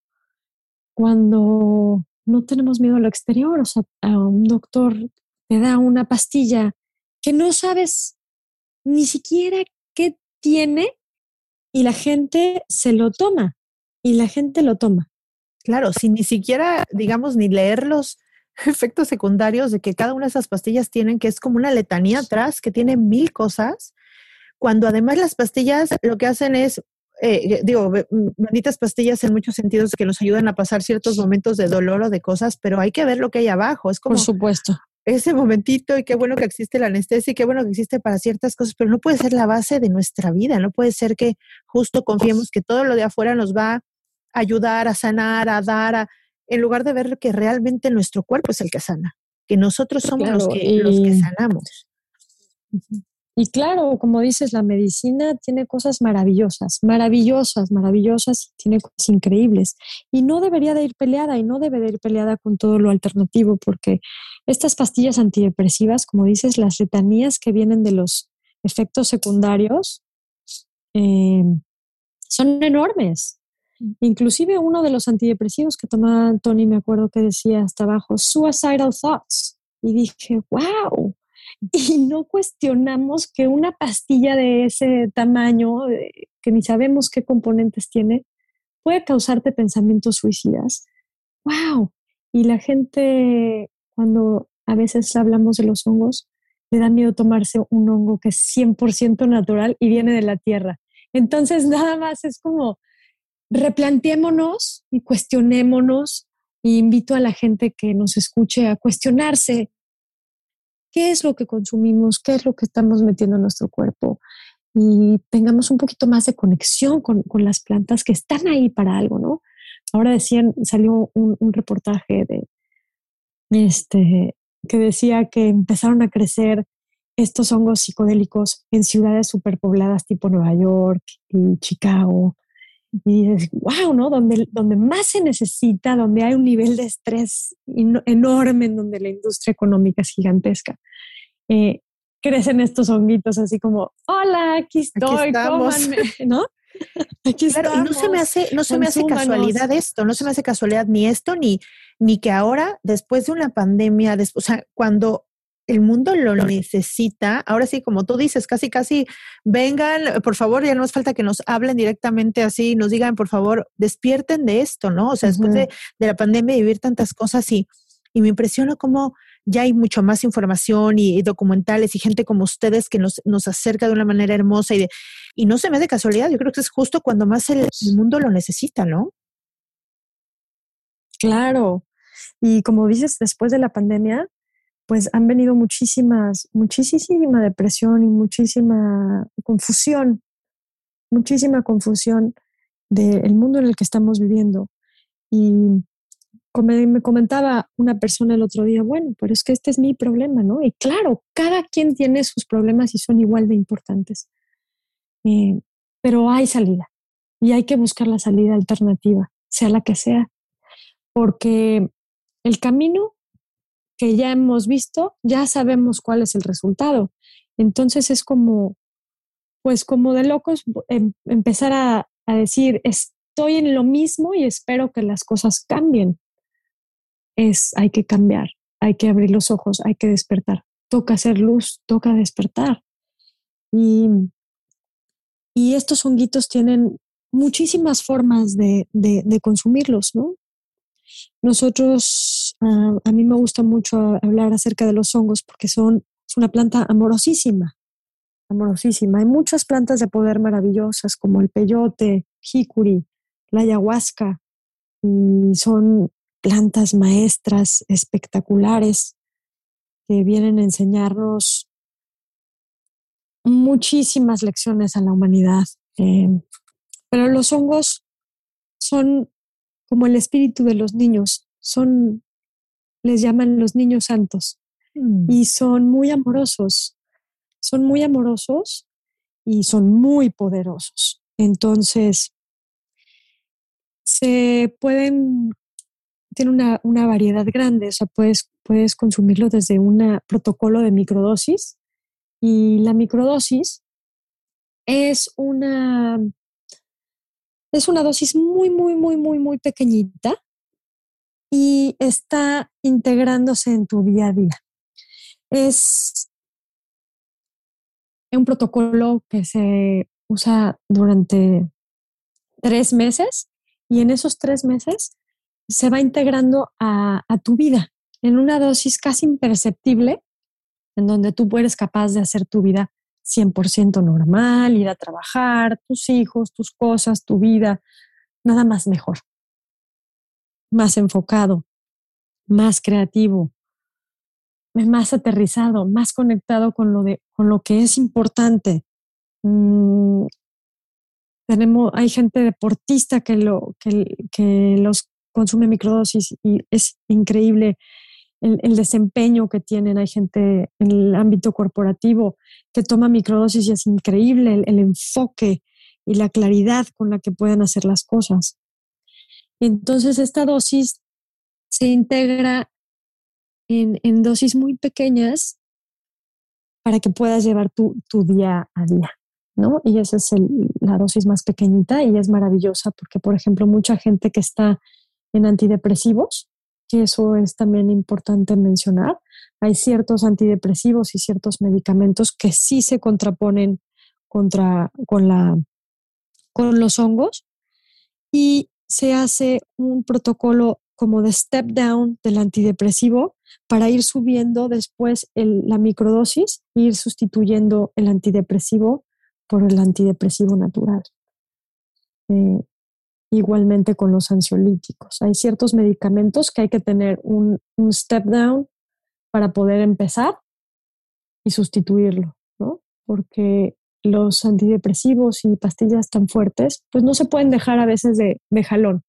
cuando no tenemos miedo a lo exterior. O sea, a un doctor te da una pastilla que no sabes ni siquiera qué tiene y la gente se lo toma y la gente lo toma. Claro, sin ni siquiera, digamos, ni leer los efectos secundarios de que cada una de esas pastillas tienen, que es como una letanía atrás, que tiene mil cosas, cuando además las pastillas lo que hacen es, eh, digo, benditas pastillas en muchos sentidos que nos ayudan a pasar ciertos momentos de dolor o de cosas, pero hay que ver lo que hay abajo. Es como, por supuesto, ese momentito, y qué bueno que existe la anestesia y qué bueno que existe para ciertas cosas, pero no puede ser la base de nuestra vida. No puede ser que justo confiemos que todo lo de afuera nos va a ayudar a sanar, a dar, a, en lugar de ver que realmente nuestro cuerpo es el que sana, que nosotros somos claro, los, que, y, los que sanamos. y claro, como dices, la medicina tiene cosas maravillosas, maravillosas, maravillosas, tiene cosas increíbles. Y no debería de ir peleada, y no debe de ir peleada con todo lo alternativo, porque estas pastillas antidepresivas, como dices, las letanías que vienen de los efectos secundarios eh, son enormes. Inclusive uno de los antidepresivos que tomaba Tony, me acuerdo que decía hasta abajo, suicidal thoughts. Y dije, wow. Y no cuestionamos que una pastilla de ese tamaño, que ni sabemos qué componentes tiene, puede causarte pensamientos suicidas. ¡Wow! Y la gente, cuando a veces hablamos de los hongos, le da miedo tomarse un hongo que es cien por ciento natural y viene de la tierra. Entonces, nada más es como replanteémonos y cuestionémonos. Y invito a la gente que nos escuche a cuestionarse qué es lo que consumimos, qué es lo que estamos metiendo en nuestro cuerpo, y tengamos un poquito más de conexión con, con las plantas que están ahí para algo, ¿no? Ahora decían, salió un, un reportaje de este que decía que empezaron a crecer estos hongos psicodélicos en ciudades superpobladas tipo Nueva York y Chicago. Y dices, wow, ¿no? Donde, donde más se necesita, donde hay un nivel de estrés in- enorme, en donde la industria económica es gigantesca. Eh, crecen estos honguitos así como, hola, aquí estoy, Aquí estamos. cómanme, ¿no? Aquí Claro, estamos, y no se me hace, no se me hace consúmanos. casualidad esto, no se me hace casualidad ni esto, ni, ni que ahora, después de una pandemia, des, o sea, cuando el mundo lo necesita, ahora sí, como tú dices, casi, casi, vengan, por favor, ya no hace falta que nos hablen directamente así, nos digan, por favor, despierten de esto, ¿no? O sea, uh-huh. después de, de la pandemia, vivir tantas cosas y, y me impresiona cómo ya hay mucho más información y, y documentales y gente como ustedes que nos, nos acerca de una manera hermosa y, de, y no se me hace casualidad, yo creo que es justo cuando más el, el mundo lo necesita, ¿no? Claro, y como dices, después de la pandemia, pues han venido muchísimas, muchísima depresión y muchísima confusión, muchísima confusión del mundo en el que estamos viviendo. Y como me comentaba una persona el otro día, bueno, pero es que este es mi problema, ¿no? Y claro, cada quien tiene sus problemas y son igual de importantes. Eh, pero hay salida y hay que buscar la salida alternativa, sea la que sea, porque el camino que ya hemos visto, ya sabemos cuál es el resultado. Entonces es como, pues como de locos em, empezar a, a decir, estoy en lo mismo y espero que las cosas cambien. Es, hay que cambiar, hay que abrir los ojos, hay que despertar. Toca hacer luz, toca despertar. Y, y estos honguitos tienen muchísimas formas de, de, de consumirlos, ¿no? Nosotros, uh, a mí me gusta mucho hablar acerca de los hongos porque son, es una planta amorosísima, amorosísima. Hay muchas plantas de poder maravillosas como el peyote, jicuri, la ayahuasca, y son plantas maestras espectaculares que vienen a enseñarnos muchísimas lecciones a la humanidad. Eh, pero los hongos son como el espíritu de los niños, son, les llaman los niños santos, mm. y son muy amorosos, son muy amorosos y son muy poderosos. Entonces, se pueden, tiene una, una variedad grande, o sea, puedes, puedes consumirlo desde un protocolo de microdosis, y la microdosis es una... Es una dosis muy, muy, muy, muy, muy pequeñita y está integrándose en tu día a día. Es un protocolo que se usa durante tres meses y en esos tres meses se va integrando a, a tu vida en una dosis casi imperceptible, en donde tú eres capaz de hacer tu vida cien por ciento normal, ir a trabajar, tus hijos, tus cosas, tu vida, nada más mejor, más enfocado, más creativo, más aterrizado, más conectado con lo, de, con lo que es importante. Mm, tenemos, hay gente deportista que, lo, que, que los consume microdosis y es increíble el, el desempeño que tienen. Hay gente en el ámbito corporativo que toma microdosis y es increíble el, el enfoque y la claridad con la que pueden hacer las cosas. Entonces esta dosis se integra en, en dosis muy pequeñas para que puedas llevar tu, tu día a día, ¿no? Y esa es el, la dosis más pequeñita y es maravillosa porque, por ejemplo, mucha gente que está en antidepresivos, que eso es también importante mencionar, hay ciertos antidepresivos y ciertos medicamentos que sí se contraponen contra, con, la, con los hongos y se hace un protocolo como de step down del antidepresivo para ir subiendo después el, la microdosis e ir sustituyendo el antidepresivo por el antidepresivo natural. Eh, igualmente con los ansiolíticos. Hay ciertos medicamentos que hay que tener un, un step down para poder empezar y sustituirlo, ¿no? Porque los antidepresivos y pastillas tan fuertes, pues no se pueden dejar a veces de, de jalón.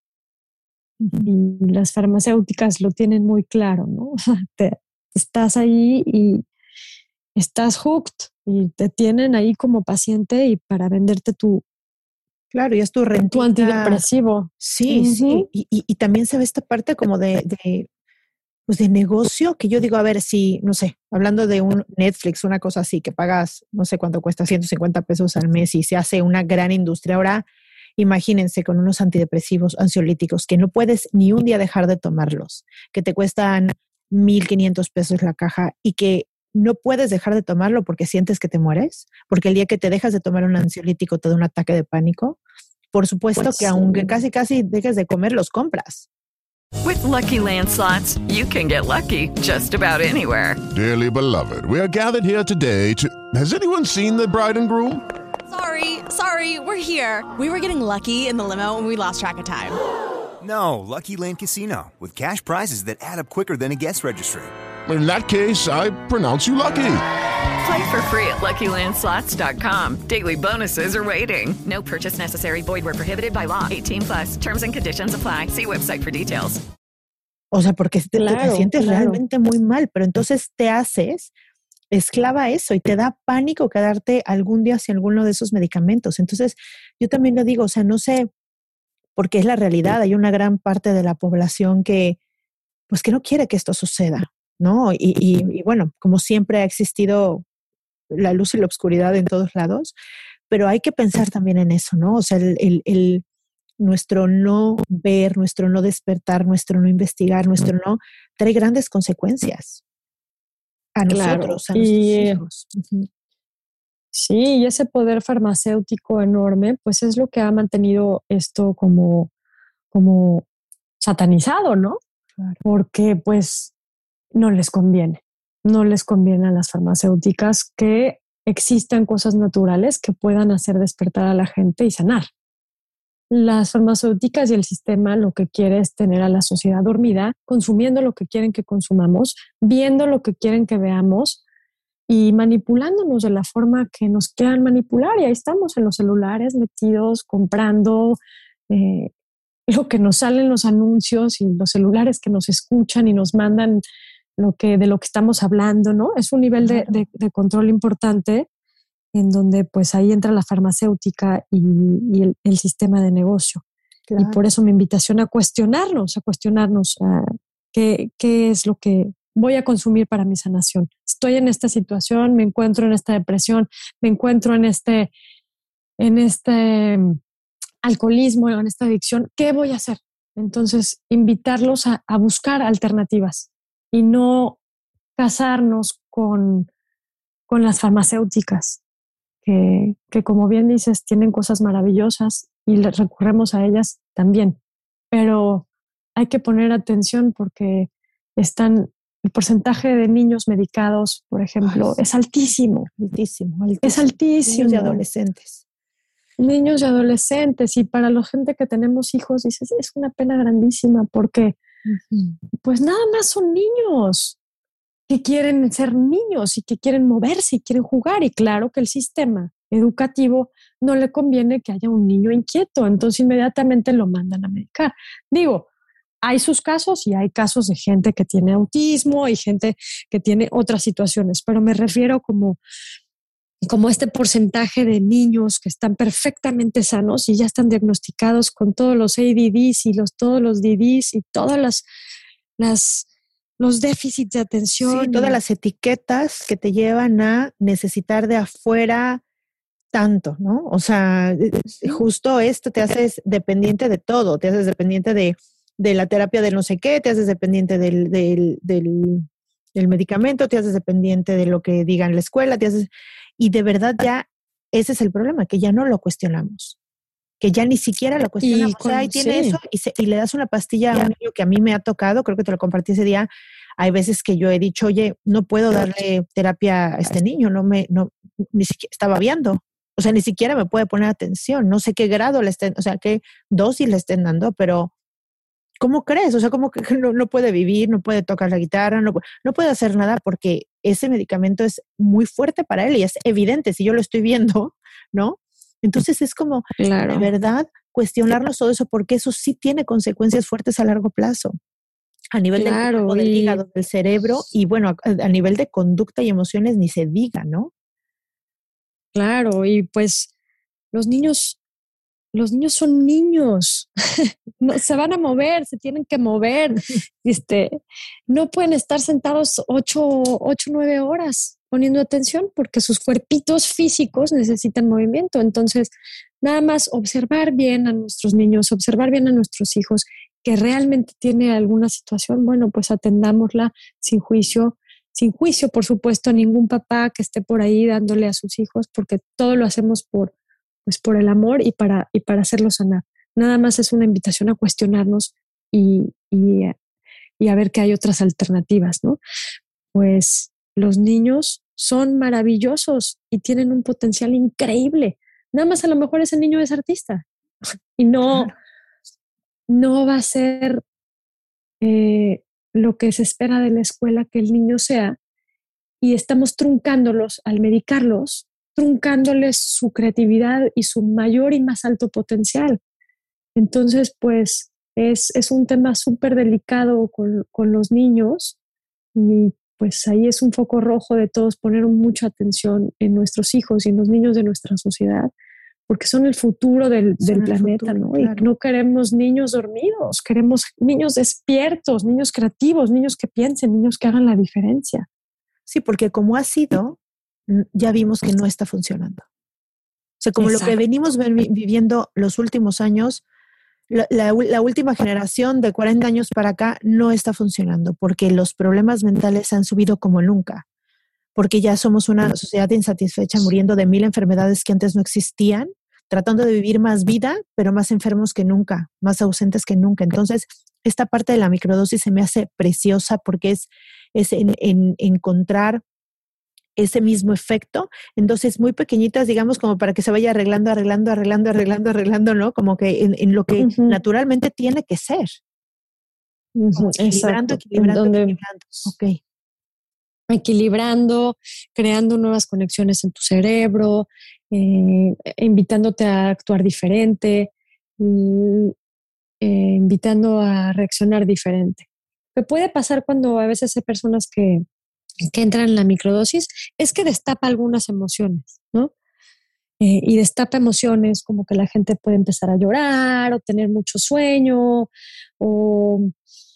Y las farmacéuticas lo tienen muy claro, ¿no? Te, estás ahí y estás hooked y te tienen ahí como paciente y para venderte tu claro, y es tu rentita. Tu antidepresivo. Sí, uh-huh. sí. Y, y, y también se ve esta parte como de, de, pues de negocio, que yo digo, a ver, si, no sé, hablando de un Netflix, una cosa así, que pagas, no sé cuánto cuesta, ciento cincuenta pesos al mes y se hace una gran industria. Ahora, imagínense con unos antidepresivos, ansiolíticos, que no puedes ni un día dejar de tomarlos, que te cuestan mil quinientos pesos la caja y que no puedes dejar de tomarlo porque sientes que te mueres, porque el día que te dejas de tomar un ansiolítico te da un ataque de pánico. Por supuesto pues que sí. Aunque casi casi dejes de comer, los compras. With Lucky Land Slots, you can get lucky just about anywhere. Dearly beloved, we are gathered here today to... Has anyone seen the bride and groom? Sorry, sorry, we're here. We were getting lucky in the limo and we lost track of time. No, Lucky Land Casino, with cash prizes that add up quicker than a guest registry. In that case, I pronounce you lucky. Play for free at Lucky Land Slots dot com. Daily bonuses are waiting. No purchase necessary. Void where prohibited by law. eighteen plus. Terms and conditions apply. See website for details. O sea, porque te, claro, te sientes claro. realmente muy mal, pero entonces te haces esclava a eso y te da pánico quedarte algún día sin alguno de esos medicamentos. Entonces, yo también lo digo, o sea, no sé, porque es la realidad. Hay una gran parte de la población que, pues, que no quiere que esto suceda, ¿no? Y, y, y bueno, como siempre ha existido la luz y la oscuridad en todos lados, pero hay que pensar también en eso, ¿no? O sea, el, el, el nuestro no ver, nuestro no despertar, nuestro no investigar, nuestro no, trae grandes consecuencias a nosotros, claro. a nuestros y, hijos. Uh-huh. Sí, y ese poder farmacéutico enorme, pues es lo que ha mantenido esto como, como satanizado, ¿no? Claro. Porque pues no les conviene. No les conviene a las farmacéuticas que existan cosas naturales que puedan hacer despertar a la gente y sanar. Las farmacéuticas y el sistema lo que quiere es tener a la sociedad dormida, consumiendo lo que quieren que consumamos, viendo lo que quieren que veamos y manipulándonos de la forma que nos quieran manipular. Y ahí estamos en los celulares metidos, comprando eh, lo que nos salen los anuncios y los celulares que nos escuchan y nos mandan lo que, de lo que estamos hablando, ¿no? Es un nivel de, de, de control importante en donde pues ahí entra la farmacéutica y, y el, el sistema de negocio. Claro. Y por eso mi invitación a cuestionarnos, a cuestionarnos a qué, qué es lo que voy a consumir para mi sanación. Estoy en esta situación, me encuentro en esta depresión, me encuentro en este, en este alcoholismo, en esta adicción. ¿Qué voy a hacer? Entonces, invitarlos a, a buscar alternativas y no casarnos con, con las farmacéuticas, que, que como bien dices, tienen cosas maravillosas y recurremos a ellas también. Pero hay que poner atención porque están, el porcentaje de niños medicados, por ejemplo, Ay, es altísimo. Altísimo, altísimo. Es altísimo. Niños y adolescentes. Niños y adolescentes. Y para la gente que tenemos hijos, dices, es una pena grandísima porque uh-huh. pues nada más son niños que quieren ser niños y que quieren moverse y quieren jugar. Y claro que el sistema educativo no le conviene que haya un niño inquieto, entonces inmediatamente lo mandan a medicar. Digo, hay sus casos y hay casos de gente que tiene autismo y gente que tiene otras situaciones, pero me refiero como, como este porcentaje de niños que están perfectamente sanos y ya están diagnosticados con todos los A D Ds y los, todos los D Ds y todas las, las los déficits de atención. Sí, todas las etiquetas que te llevan a necesitar de afuera tanto, ¿no? O sea, sí. Justo esto te haces dependiente de todo, te haces dependiente de, de la terapia de no sé qué, te haces dependiente del, del, del, del medicamento, te haces dependiente de lo que digan en la escuela, te haces, y de verdad ya ese es el problema, que ya no lo cuestionamos, que ya ni siquiera lo cuestionamos. Y con, o sea, ahí tiene sí. eso y, se, y le das una pastilla a un niño que a mí me ha tocado, creo que te lo compartí ese día. Hay veces que yo he dicho, oye, no puedo darle terapia a este niño, no me, no, ni siquiera está babeando. O sea, ni siquiera me puede poner atención. No sé qué grado le estén, o sea, qué dosis le estén dando, pero ¿cómo crees? O sea, ¿cómo que no, no puede vivir, no puede tocar la guitarra, no, no puede hacer nada porque ese medicamento es muy fuerte para él y es evidente si yo lo estoy viendo, ¿no? Entonces es como, claro. De verdad, cuestionarnos todo eso porque eso sí tiene consecuencias fuertes a largo plazo. A nivel claro, del, cuerpo, del hígado, del cerebro y bueno, a, a nivel de conducta y emociones ni se diga, ¿no? Claro, y pues los niños, los niños son niños, no, se van a mover, se tienen que mover, este, no pueden estar sentados ocho, ocho, nueve horas poniendo atención porque sus cuerpitos físicos necesitan movimiento. Entonces, nada más observar bien a nuestros niños, observar bien a nuestros hijos que realmente tiene alguna situación, bueno, pues atendámosla sin juicio, sin juicio, por supuesto, a ningún papá que esté por ahí dándole a sus hijos, porque todo lo hacemos por, pues por el amor y para, y para hacerlo sanar. Nada más es una invitación a cuestionarnos y, y, y a ver que hay otras alternativas, ¿no? Pues los niños son maravillosos y tienen un potencial increíble. Nada más a lo mejor ese niño es artista y no, no va a ser eh, lo que se espera de la escuela que el niño sea, y estamos truncándolos al medicarlos, truncándoles su creatividad y su mayor y más alto potencial. Entonces, pues es, es un tema súper delicado con, con los niños y pues ahí es un foco rojo de todos poner mucha atención en nuestros hijos y en los niños de nuestra sociedad, porque son el futuro del, del planeta, futuro, ¿no? Claro. Y no queremos niños dormidos, queremos niños despiertos, niños creativos, niños que piensen, niños que hagan la diferencia. Sí, porque como ha sido, ya vimos que no está funcionando. O sea, como Exacto. Lo que venimos viviendo los últimos años, la, la, la última generación de cuarenta años para acá no está funcionando, porque los problemas mentales han subido como nunca. Porque ya somos una sociedad insatisfecha, muriendo de mil enfermedades que antes no existían, tratando de vivir más vida, pero más enfermos que nunca, más ausentes que nunca. Entonces, esta parte de la microdosis se me hace preciosa porque es, es en, en encontrar ese mismo efecto en dosis muy pequeñitas, digamos, como para que se vaya arreglando, arreglando, arreglando, arreglando, arreglando, ¿no? Como que en, en lo que uh-huh. naturalmente tiene que ser. Uh-huh. Equilibrando, equilibrando, donde... equilibrando. Ok. Equilibrando, creando nuevas conexiones en tu cerebro, eh, invitándote a actuar diferente, eh, invitando a reaccionar diferente. Lo que puede pasar cuando a veces hay personas que, que entran en la microdosis es que destapa algunas emociones, ¿no? Eh, y destapa emociones como que la gente puede empezar a llorar o tener mucho sueño o,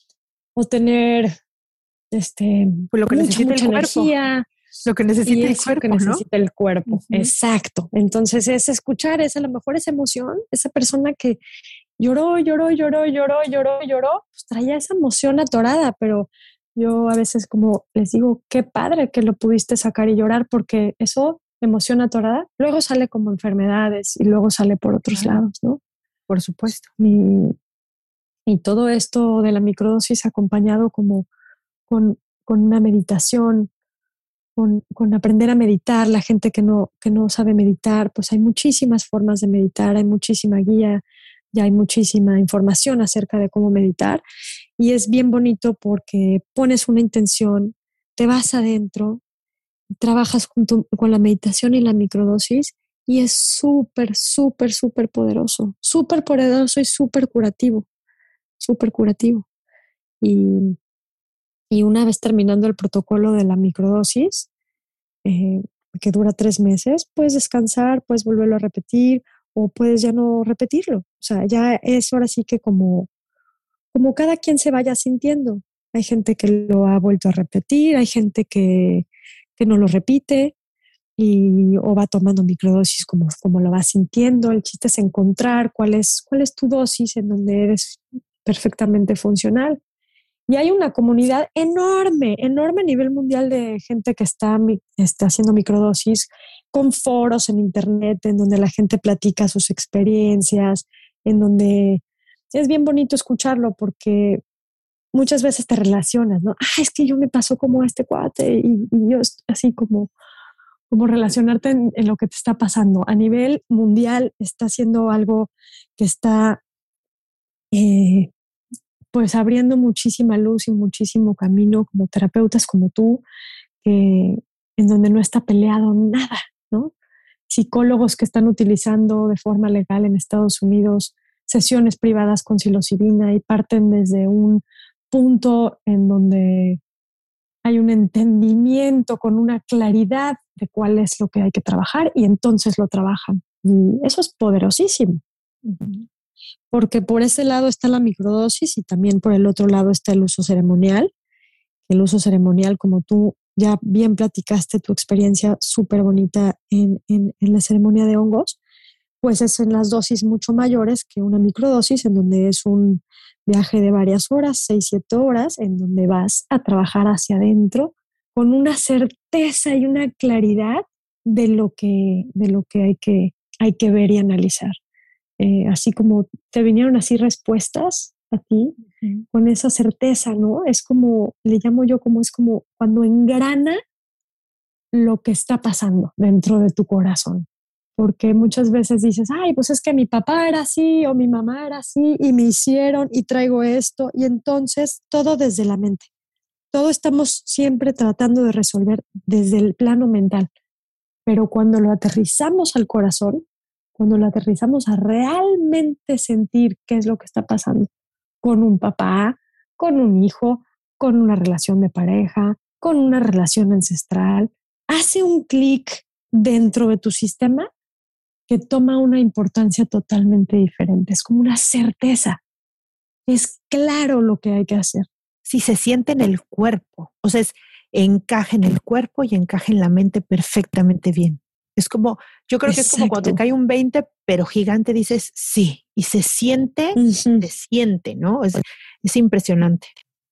o tener... Este, pues lo que mucha, necesita mucha el cuerpo, energía, lo que necesita el cuerpo, que necesita ¿no? el cuerpo, uh-huh. Exacto. Entonces es escuchar, es a lo mejor esa emoción, esa persona que lloró, lloró, lloró, lloró, lloró, lloró, pues traía esa emoción atorada, pero yo a veces como les digo, qué padre que lo pudiste sacar y llorar, porque eso, emoción atorada, luego sale como enfermedades y luego sale por otros claro. lados, ¿no? Por supuesto. Y, y todo esto de la microdosis acompañado como Con, con una meditación, con, con aprender a meditar. La gente que no, que no sabe meditar, pues hay muchísimas formas de meditar, hay muchísima guía, ya hay muchísima información acerca de cómo meditar y es bien bonito porque pones una intención, te vas adentro, trabajas con, tu, con la meditación y la microdosis y es súper, súper, súper poderoso, súper poderoso y súper curativo, súper curativo. Y, y una vez terminando el protocolo de la microdosis, eh, que dura tres meses, puedes descansar, puedes volverlo a repetir o puedes ya no repetirlo. O sea, ya es ahora sí que como, como cada quien se vaya sintiendo. Hay gente que lo ha vuelto a repetir, hay gente que, que no lo repite y, o va tomando microdosis como, como lo va sintiendo. El chiste es encontrar cuál es, cuál es tu dosis en donde eres perfectamente funcional. Y hay una comunidad enorme, enorme a nivel mundial de gente que está, está haciendo microdosis, con foros en internet en donde la gente platica sus experiencias, en donde es bien bonito escucharlo porque muchas veces te relacionas, ¿no? Ah, es que yo me pasó como a este cuate y, y yo así como, como relacionarte en, en lo que te está pasando. A nivel mundial está haciendo algo que está... Eh, pues abriendo muchísima luz y muchísimo camino como terapeutas como tú, que, en donde no está peleado nada, ¿no? Psicólogos que están utilizando de forma legal en Estados Unidos sesiones privadas con psilocibina y parten desde un punto en donde hay un entendimiento con una claridad de cuál es lo que hay que trabajar y entonces lo trabajan. Y eso es poderosísimo. Uh-huh. Porque por ese lado está la microdosis y también por el otro lado está el uso ceremonial. El uso ceremonial, como tú ya bien platicaste tu experiencia súper bonita en, en, en la ceremonia de hongos, pues es en las dosis mucho mayores que una microdosis, en donde es un viaje de varias horas, seis, siete horas, en donde vas a trabajar hacia adentro con una certeza y una claridad de lo que, de lo que hay que, hay que ver y analizar. Eh, así como te vinieron así respuestas a ti, uh-huh. con esa certeza, ¿no? Es como, le llamo yo como es como cuando engrana lo que está pasando dentro de tu corazón. Porque muchas veces dices, ay, pues es que mi papá era así o mi mamá era así y me hicieron y traigo esto. Y entonces todo desde la mente. Todo estamos siempre tratando de resolver desde el plano mental. Pero cuando lo aterrizamos al corazón, cuando lo aterrizamos a realmente sentir qué es lo que está pasando con un papá, con un hijo, con una relación de pareja, con una relación ancestral, hace un clic dentro de tu sistema que toma una importancia totalmente diferente. Es como una certeza. Es claro lo que hay que hacer. Si se siente en el cuerpo, o sea, es encaja en el cuerpo y encaja en la mente perfectamente bien. Es como, yo creo que Exacto. es como cuando te cae un veinte, pero gigante, dices sí, y se siente, uh-huh. se siente, ¿no? Es, es impresionante.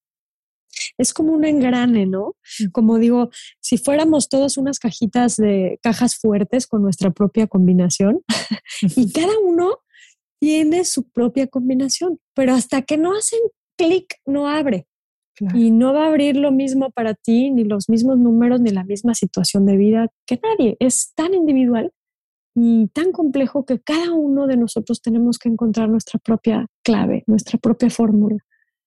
Es como un engrane, ¿no? Como digo, si fuéramos todos unas cajitas de cajas fuertes con nuestra propia combinación, y cada uno tiene su propia combinación, pero hasta que no hacen clic, no abre. Claro. Y no va a abrir lo mismo para ti, ni los mismos números, ni la misma situación de vida que nadie. Es tan individual y tan complejo que cada uno de nosotros tenemos que encontrar nuestra propia clave, nuestra propia fórmula.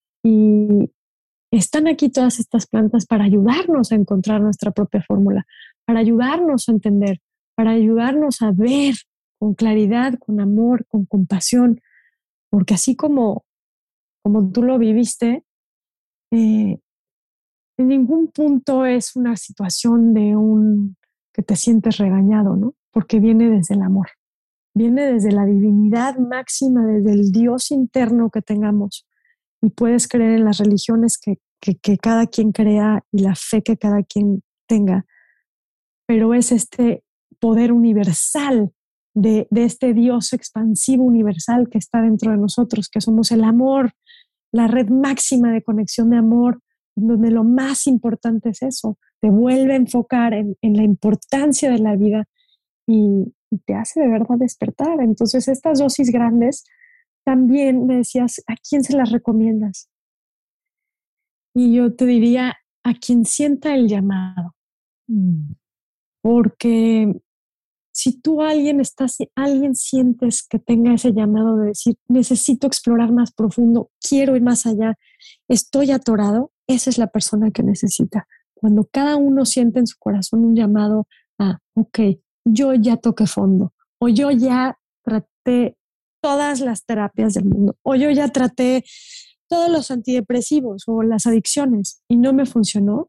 Y están aquí todas estas plantas para ayudarnos a encontrar nuestra propia fórmula, para ayudarnos a entender, para ayudarnos a ver con claridad, con amor, con compasión. Porque así como, como tú lo viviste, Eh, en ningún punto es una situación de un que te sientes regañado, ¿no? Porque viene desde el amor, viene desde la divinidad máxima, desde el Dios interno que tengamos. Y puedes creer en las religiones que, que, que cada quien crea y la fe que cada quien tenga, pero es este poder universal de, de este Dios expansivo universal que está dentro de nosotros, que somos el amor, la red máxima de conexión de amor, donde lo más importante es eso, te vuelve a enfocar en, en la importancia de la vida y, y te hace de verdad despertar. Entonces estas dosis grandes, también me decías, ¿a quién se las recomiendas? Y yo te diría, a quien sienta el llamado. Mm. Porque si tú alguien estás, alguien sientes que tenga ese llamado de decir, necesito explorar más profundo, quiero ir más allá, estoy atorado, esa es la persona que necesita. Cuando cada uno siente en su corazón un llamado a, ok, yo ya toqué fondo, o yo ya traté todas las terapias del mundo, o yo ya traté todos los antidepresivos o las adicciones y no me funcionó.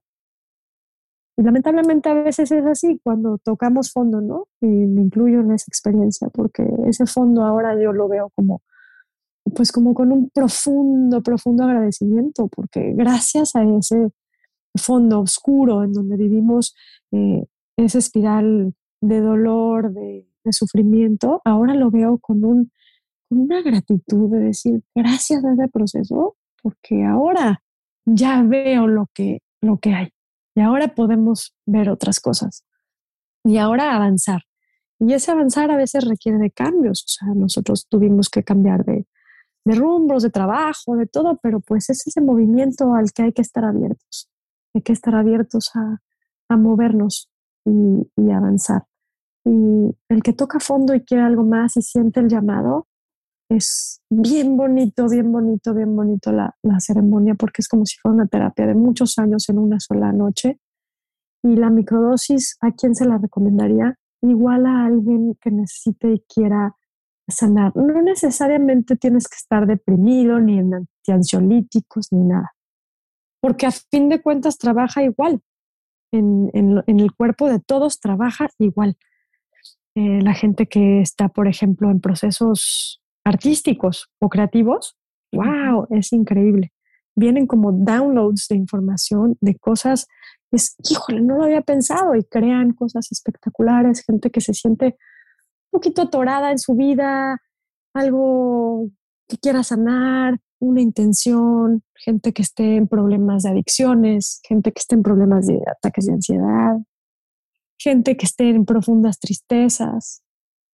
Y lamentablemente a veces es así cuando tocamos fondo, ¿no? Y me incluyo en esa experiencia porque ese fondo ahora yo lo veo como, pues como con un profundo, profundo agradecimiento, porque gracias a ese fondo oscuro en donde vivimos eh, esa espiral de dolor, de, de sufrimiento, ahora lo veo con, un, con una gratitud de decir gracias a ese proceso, porque ahora ya veo lo que, lo que hay y ahora podemos ver otras cosas y ahora avanzar. Y ese avanzar a veces requiere de cambios, o sea, nosotros tuvimos que cambiar de, de rumbos, de trabajo, de todo, pero pues es ese movimiento al que hay que estar abiertos, hay que estar abiertos a, a movernos y, y avanzar. Y el que toca fondo y quiere algo más y siente el llamado, es bien bonito, bien bonito, bien bonito la, la ceremonia, porque es como si fuera una terapia de muchos años en una sola noche. Y la microdosis, ¿a quién se la recomendaría? Igual a alguien que necesite y quiera sanar. No necesariamente tienes que estar deprimido, ni en antiansiolíticos, ni nada. Porque a fin de cuentas trabaja igual. En, en, en el cuerpo de todos trabaja igual. Eh, la gente que está, por ejemplo, en procesos artísticos o creativos, wow, es increíble. Vienen como downloads de información, de cosas, es, híjole, no lo había pensado, y crean cosas espectaculares, gente que se siente un poquito atorada en su vida, algo que quiera sanar, una intención, gente que esté en problemas de adicciones, gente que esté en problemas de ataques de ansiedad, gente que esté en profundas tristezas.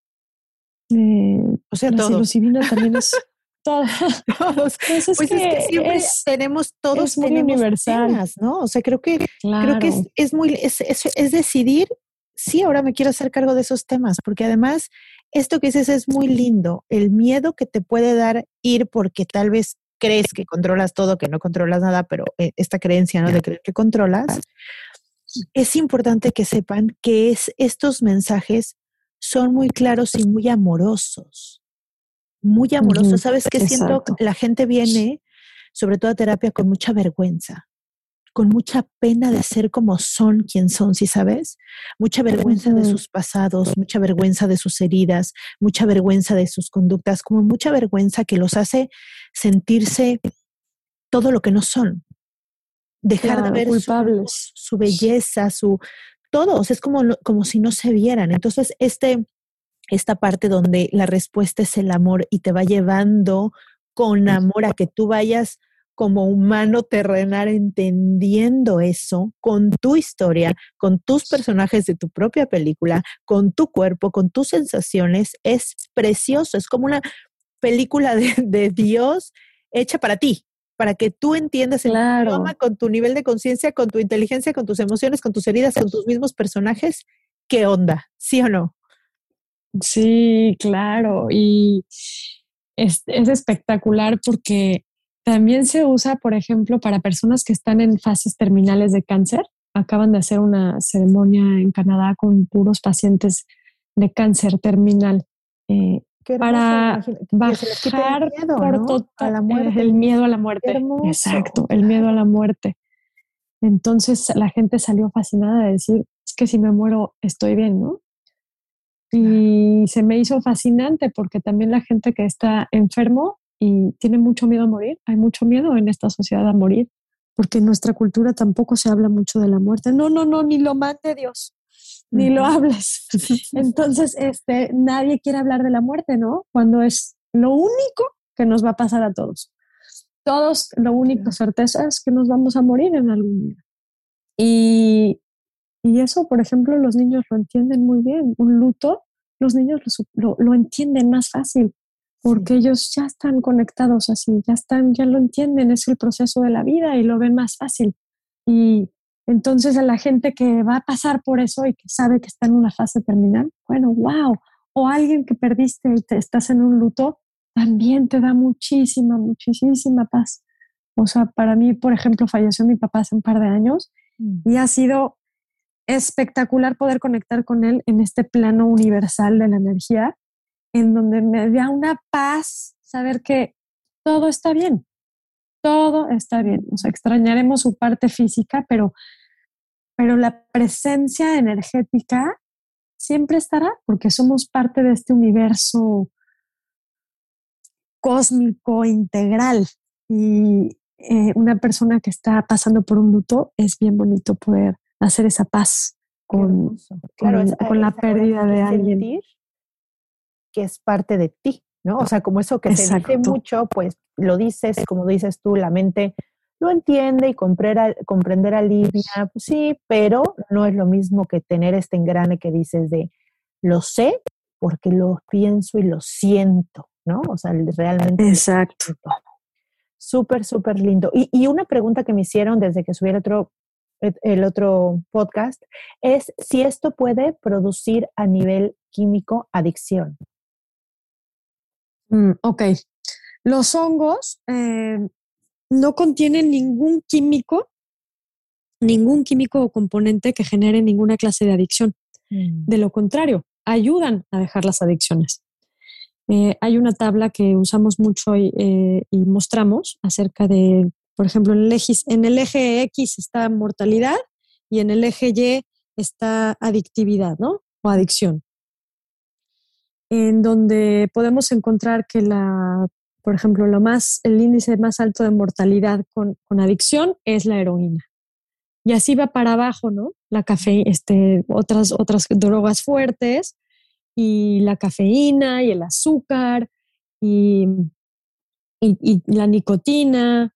Eh, o sea, la todos. psilocibina también es todo. Todos. Pues es, pues que es que siempre es, tenemos todos es muy tenemos universal, temas, ¿no? O sea, creo que claro. creo que es, es muy es, es, es decidir. Sí, ahora me quiero hacer cargo de esos temas, porque además esto que dices es muy lindo. El miedo que te puede dar ir porque tal vez crees que controlas todo, que no controlas nada, pero eh, esta creencia, ¿no? De creer que controlas. Es importante que sepan que es, estos mensajes son muy claros y muy amorosos. Muy amorosos. Uh-huh. ¿Sabes qué? Siento que la gente viene, sobre todo a terapia, con mucha vergüenza, con mucha pena de ser como son, quien son, ¿sí sabes? Mucha vergüenza uh-huh. de sus pasados, mucha vergüenza de sus heridas, mucha vergüenza de sus conductas, como mucha vergüenza que los hace sentirse todo lo que no son. Dejar claro, de ver su, su belleza, su todo, o sea, es como, como si no se vieran. Entonces, este, esta parte donde la respuesta es el amor y te va llevando con amor a que tú vayas como humano terrenal entendiendo eso con tu historia, con tus personajes de tu propia película, con tu cuerpo, con tus sensaciones, es precioso. Es como una película de, de Dios hecha para ti, para que tú entiendas el claro. idioma con tu nivel de conciencia, con tu inteligencia, con tus emociones, con tus heridas, con tus mismos personajes. ¿Qué onda? ¿Sí o no? Sí, claro. Y es, es espectacular porque también se usa, por ejemplo, para personas que están en fases terminales de cáncer. Acaban de hacer una ceremonia en Canadá con puros pacientes de cáncer terminal. Eh, para bajar el miedo, por ¿no? total, a la muerte. El miedo a la muerte. Exacto, el miedo a la muerte. Entonces la gente salió fascinada de decir, es que si me muero estoy bien, ¿no? Y se me hizo fascinante porque también la gente que está enfermo y tiene mucho miedo a morir, hay mucho miedo en esta sociedad a morir, porque en nuestra cultura tampoco se habla mucho de la muerte. No, no, no, ni lo mande Dios. Ni lo hables. Entonces, este, nadie quiere hablar de la muerte, ¿no? Cuando es lo único que nos va a pasar a todos. Todos, lo único certeza es que nos vamos a morir en algún día. Y, y eso, por ejemplo, los niños lo entienden muy bien. Un luto, los niños lo, lo, lo entienden más fácil porque sí. ellos ya están conectados así, ya están, ya lo entienden, es el proceso de la vida y lo ven más fácil. Y entonces a la gente que va a pasar por eso y que sabe que está en una fase terminal, bueno, wow. O alguien que perdiste y te estás en un luto, también te da muchísima, muchísima paz. O sea, para mí, por ejemplo, falleció mi papá hace un par de años mm. y ha sido espectacular poder conectar con él en este plano universal de la energía, en donde me da una paz saber que todo está bien. todo está bien. O sea, extrañaremos su parte física, pero, pero la presencia energética siempre estará, porque somos parte de este universo cósmico integral. Y eh, una persona que está pasando por un luto, es bien bonito poder hacer esa paz con, claro, con, es, con la es pérdida de alguien. Sentir que es parte de ti, ¿no? O sea, como eso que Exacto. se dice mucho, pues lo dices, como dices tú, la mente lo entiende y comprender, comprender alivia, pues sí, pero no es lo mismo que tener este engrane que dices de lo sé porque lo pienso y lo siento, ¿no? O sea, realmente. Exacto. Súper, súper lindo. Y, y una pregunta que me hicieron desde que subí el otro, el otro podcast es si esto puede producir a nivel químico adicción. Mm, ok. Los hongos eh, no contienen ningún químico, ningún químico o componente que genere ninguna clase de adicción. Mm. De lo contrario, ayudan a dejar las adicciones. Eh, hay una tabla que usamos mucho y, eh, y mostramos acerca de, por ejemplo, en el, eje, en el eje X está mortalidad y en el eje Y está adictividad, ¿no? O adicción. En donde podemos encontrar que la, por ejemplo, lo más, el índice más alto de mortalidad con, con adicción es la heroína. Y así va para abajo, ¿no? La cafeína, este, otras, otras drogas fuertes, y la cafeína y el azúcar y, y, y la nicotina,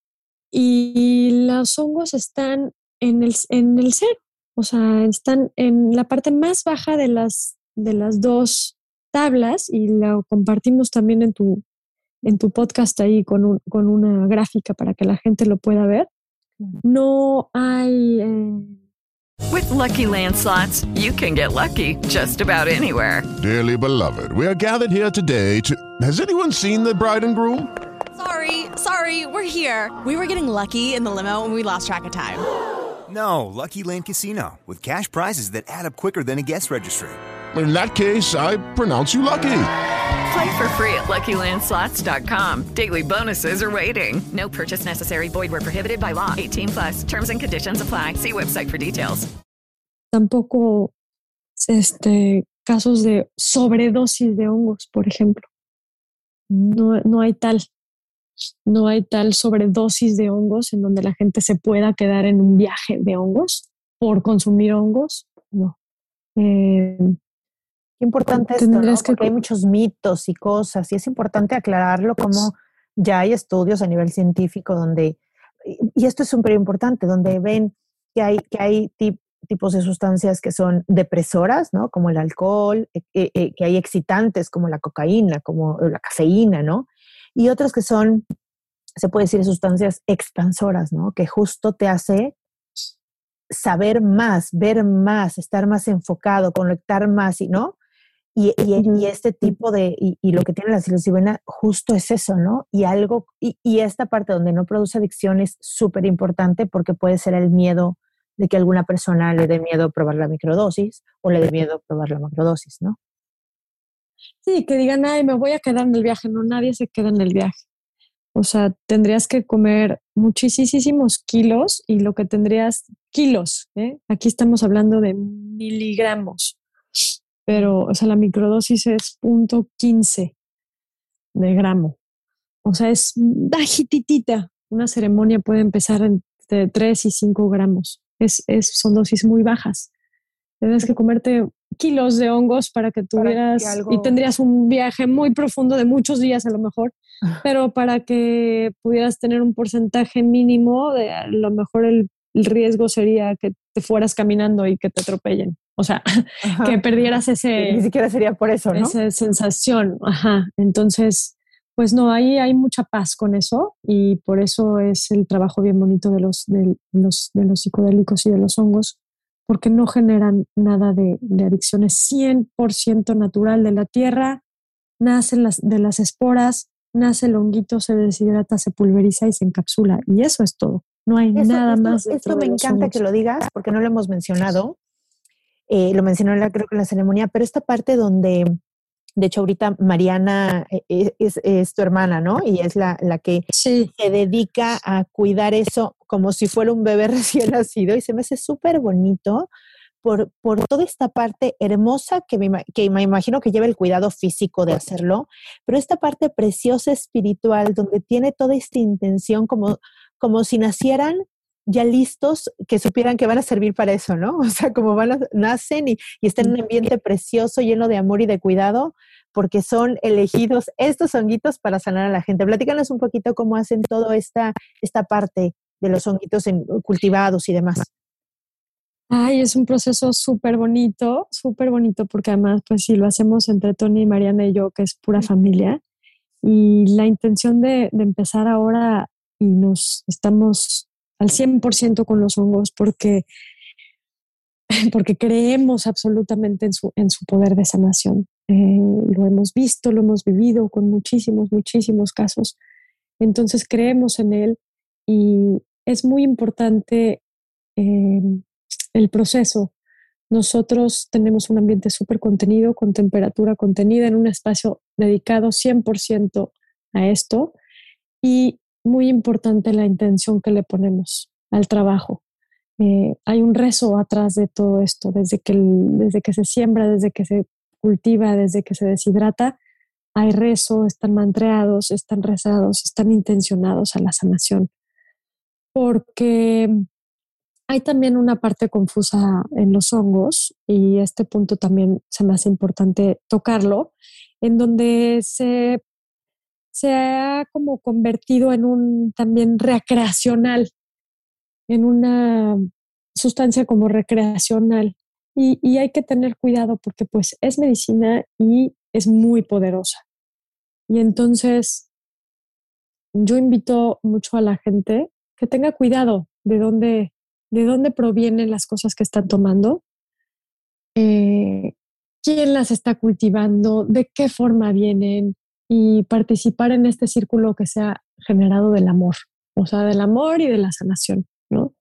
y los hongos están en el, en el cero, o sea, están en la parte más baja de las, de las dos tablas, y lo compartimos también en tu, en tu podcast ahí con, un, con una gráfica para que la gente lo pueda ver. No hay... Eh, With Lucky Land Slots, you can get lucky just about anywhere. Dearly beloved, we are gathered here today to... Has anyone seen the bride and groom? Sorry, sorry, we're here. We were getting lucky in the limo and we lost track of time. No, Lucky Land Casino, with cash prizes that add up quicker than a guest registry. In that case, I pronounce you lucky. Play for free at Lucky Land Slots dot com. Daily bonuses are waiting. No purchase necessary. Void where prohibited by law. eighteen plus. Terms and conditions apply. See website for details. Tampoco este, casos de sobredosis de hongos, por ejemplo. No, no hay tal. No hay tal sobredosis de hongos en donde la gente se pueda quedar en un viaje de hongos por consumir hongos. No. Eh, Qué importante esto, ¿no? Porque que... hay muchos mitos y cosas, y es importante aclararlo, como ya hay estudios a nivel científico donde, y esto es súper importante, donde ven que hay, que hay tip, tipos de sustancias que son depresoras, ¿no? Como el alcohol, eh, eh, que hay excitantes como la cocaína, como la cafeína, ¿no? Y otras que son, se puede decir, sustancias expansoras, ¿no? Que justo te hace saber más, ver más, estar más enfocado, conectar más, ¿no? Y, y, y este tipo de, y, y lo que tiene la psilocibina justo es eso, ¿no? Y algo, y, y esta parte donde no produce adicción es súper importante, porque puede ser el miedo de que alguna persona le dé miedo probar la microdosis o le dé miedo probar la macrodosis, ¿no? Sí, que digan, ay, me voy a quedar en el viaje. No, nadie se queda en el viaje. O sea, tendrías que comer muchísimos kilos, y lo que tendrías, kilos, ¿eh? Aquí estamos hablando de miligramos. Pero, o sea, la microdosis es punto quince de gramo. O sea, es bajititita. Una ceremonia puede empezar entre tres y cinco gramos. Es, es, son dosis muy bajas. Tendrías que comerte kilos de hongos para que tuvieras, para que algo... y tendrías un viaje muy profundo de muchos días a lo mejor, pero para que pudieras tener un porcentaje mínimo, de a lo mejor el, el riesgo sería que te fueras caminando y que te atropellen. O sea, ajá, que perdieras ese... Ni siquiera sería por eso, ¿no? Esa sensación, ajá. Entonces, pues no, ahí hay mucha paz con eso, y por eso es el trabajo bien bonito de los, de los, de los psicodélicos y de los hongos, porque no generan nada de, de adicciones. Cien por ciento natural de la tierra, nacen las, de las esporas, nace el honguito, se deshidrata, se pulveriza y se encapsula, y eso es todo. No hay eso, nada esto, más. Esto me encanta que lo digas, porque no lo hemos mencionado. Eh, lo mencionó la, creo que en la ceremonia, pero esta parte donde De hecho, ahorita Mariana es, es, es tu hermana, ¿no? Y es la, la que sí. se dedica a cuidar eso como si fuera un bebé recién nacido, y se me hace súper bonito por, por toda esta parte hermosa que me, que me imagino que lleva el cuidado físico de hacerlo, pero esta parte preciosa espiritual donde tiene toda esta intención como, como si nacieran ya listos, que supieran que van a servir para eso, ¿no? O sea, como van a, nacen y, y están en un ambiente precioso, lleno de amor y de cuidado, porque son elegidos estos honguitos para sanar a la gente. Platícanos un poquito cómo hacen toda esta, esta parte de los honguitos en, cultivados y demás. Ay, es un proceso súper bonito, súper bonito, porque además, pues sí, lo hacemos entre Tony, Mariana y yo, que es pura familia. Y la intención de, de empezar ahora, y nos estamos al cien por ciento con los hongos porque, porque creemos absolutamente en su, en su poder de sanación. Eh, lo hemos visto, lo hemos vivido con muchísimos, muchísimos casos. Entonces creemos en él y es muy importante eh, el proceso. Nosotros tenemos un ambiente súper contenido, con temperatura contenida, en un espacio dedicado cien por ciento a esto, y muy importante la intención que le ponemos al trabajo. Eh, hay un rezo atrás de todo esto, desde que, el, desde que se siembra, desde que se cultiva, desde que se deshidrata, hay rezo, están mantreados, están rezados, están intencionados a la sanación. Porque hay también una parte confusa en los hongos, y este punto también se me hace importante tocarlo, en donde se, se ha como convertido en un también recreacional, en una sustancia como recreacional. Y, y hay que tener cuidado porque pues es medicina y es muy poderosa. Y entonces yo invito mucho a la gente que tenga cuidado de dónde, de dónde provienen las cosas que están tomando, eh, quién las está cultivando, de qué forma vienen, y participar en este círculo que se ha generado del amor, o sea, del amor y de la sanación, ¿no?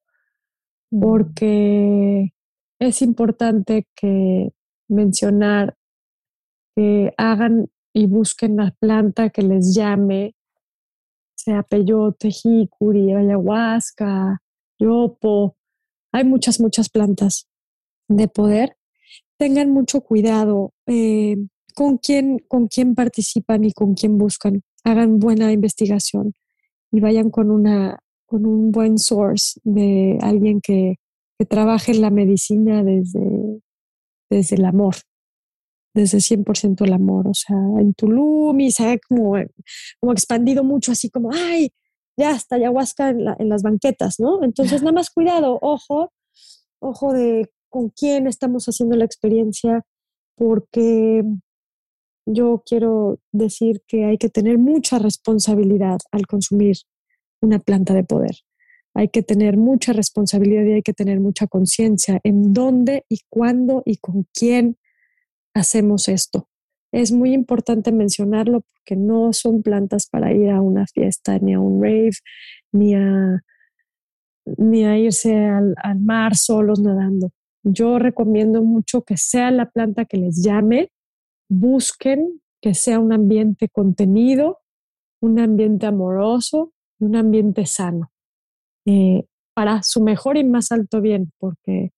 Porque es importante que mencionar que hagan y busquen la planta que les llame, sea peyote, jicuri, ayahuasca, yopo. Hay muchas, muchas plantas de poder. Tengan mucho cuidado eh, con quién, con quién participan y con quién buscan. Hagan buena investigación y vayan con una con un buen source de alguien que, que trabaje en la medicina desde, desde el amor, desde cien por ciento el amor. O sea, en Tulum, y se ha como, como expandido mucho, así como, ¡ay! Ya está ayahuasca en, la, en las banquetas, ¿no? Entonces, nada más cuidado, ojo, ojo de con quién estamos haciendo la experiencia, porque yo quiero decir que hay que tener mucha responsabilidad al consumir una planta de poder. Hay que tener mucha responsabilidad y hay que tener mucha conciencia en dónde y cuándo y con quién hacemos esto. Es muy importante mencionarlo porque no son plantas para ir a una fiesta, ni a un rave, ni a, ni a irse al, al mar solos nadando. Yo recomiendo mucho que sea la planta que les llame, busquen que sea un ambiente contenido, un ambiente amoroso, un ambiente sano, eh, para su mejor y más alto bien, porque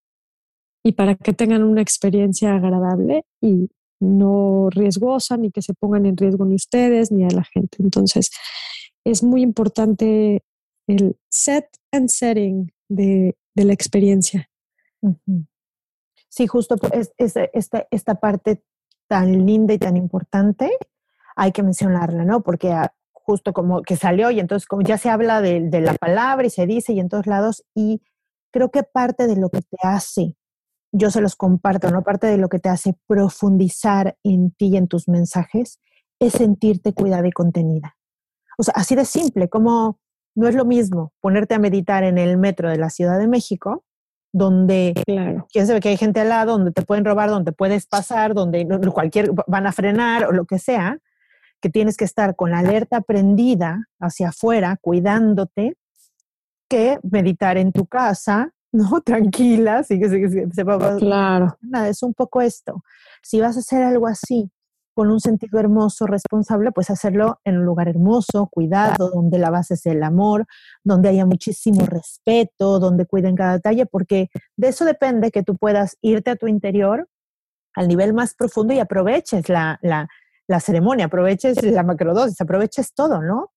y para que tengan una experiencia agradable y no riesgosa, ni que se pongan en riesgo ni ustedes ni a la gente. Entonces, es muy importante el set and setting de, de la experiencia. Uh-huh. Sí, justo es, es, esta, esta parte tan linda y tan importante hay que mencionarla, ¿no? Porque a, justo como que salió y entonces como ya se habla de, de la palabra y se dice y en todos lados, y creo que parte de lo que te hace, yo se los comparto, ¿no? Parte de lo que te hace profundizar en ti y en tus mensajes es sentirte cuidada y contenida. O sea, así de simple, como no es lo mismo ponerte a meditar en el metro de la Ciudad de México, donde claro, quién sabe que hay gente al lado, donde te pueden robar, donde puedes pasar, donde cualquier van a frenar o lo que sea, que tienes que estar con la alerta prendida hacia afuera, cuidándote, que meditar en tu casa, ¿no? Tranquila, sí que se, se, se va a... Claro. Nada, es un poco esto. Si vas a hacer algo así, con un sentido hermoso, responsable, pues hacerlo en un lugar hermoso, cuidado, donde la base es el amor, donde haya muchísimo respeto, donde cuiden cada detalle, porque de eso depende que tú puedas irte a tu interior al nivel más profundo y aproveches la, la, la ceremonia, aproveches la macrodosis, aproveches todo, ¿no?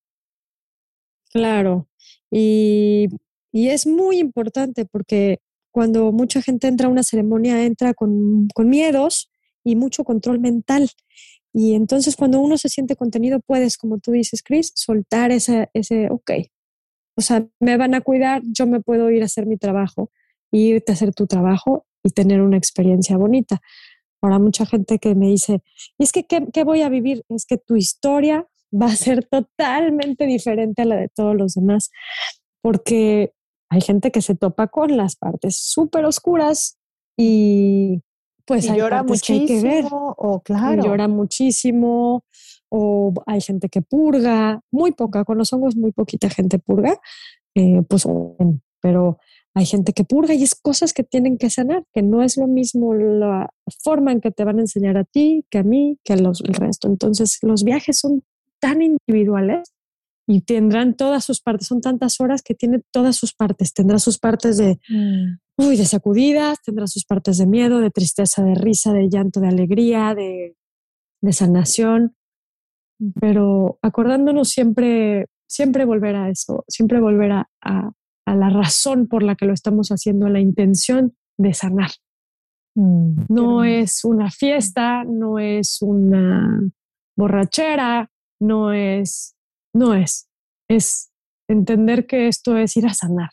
Claro, y, y es muy importante porque cuando mucha gente entra a una ceremonia, entra con, con miedos y mucho control mental. Y entonces cuando uno se siente contenido, puedes, como tú dices, Chris, soltar ese, ese, ok, o sea, me van a cuidar, yo me puedo ir a hacer mi trabajo, y irte a hacer tu trabajo y tener una experiencia bonita. Ahora mucha gente que me dice, y es que, ¿qué, qué voy a vivir? Es que tu historia va a ser totalmente diferente a la de todos los demás, porque hay gente que se topa con las partes súper oscuras y pues y hay llora partes que hay que ver. O claro. Y llora muchísimo, o hay gente que purga, muy poca, con los hongos muy poquita gente purga, eh, pues, pero hay gente que purga y es cosas que tienen que sanar, que no es lo mismo la forma en que te van a enseñar a ti, que a mí, que a los, el resto. Entonces los viajes son tan individuales y tendrán todas sus partes, son tantas horas que tiene todas sus partes, tendrá sus partes de, mm. uy, de sacudidas, tendrá sus partes de miedo, de tristeza, de risa, de llanto, de alegría, de, de sanación, pero acordándonos siempre, siempre volver a eso, siempre volver a, a, a la razón por la que lo estamos haciendo, a la intención de sanar. Mm. No es una fiesta, no es una borrachera, no es... No es, es entender que esto es ir a sanar,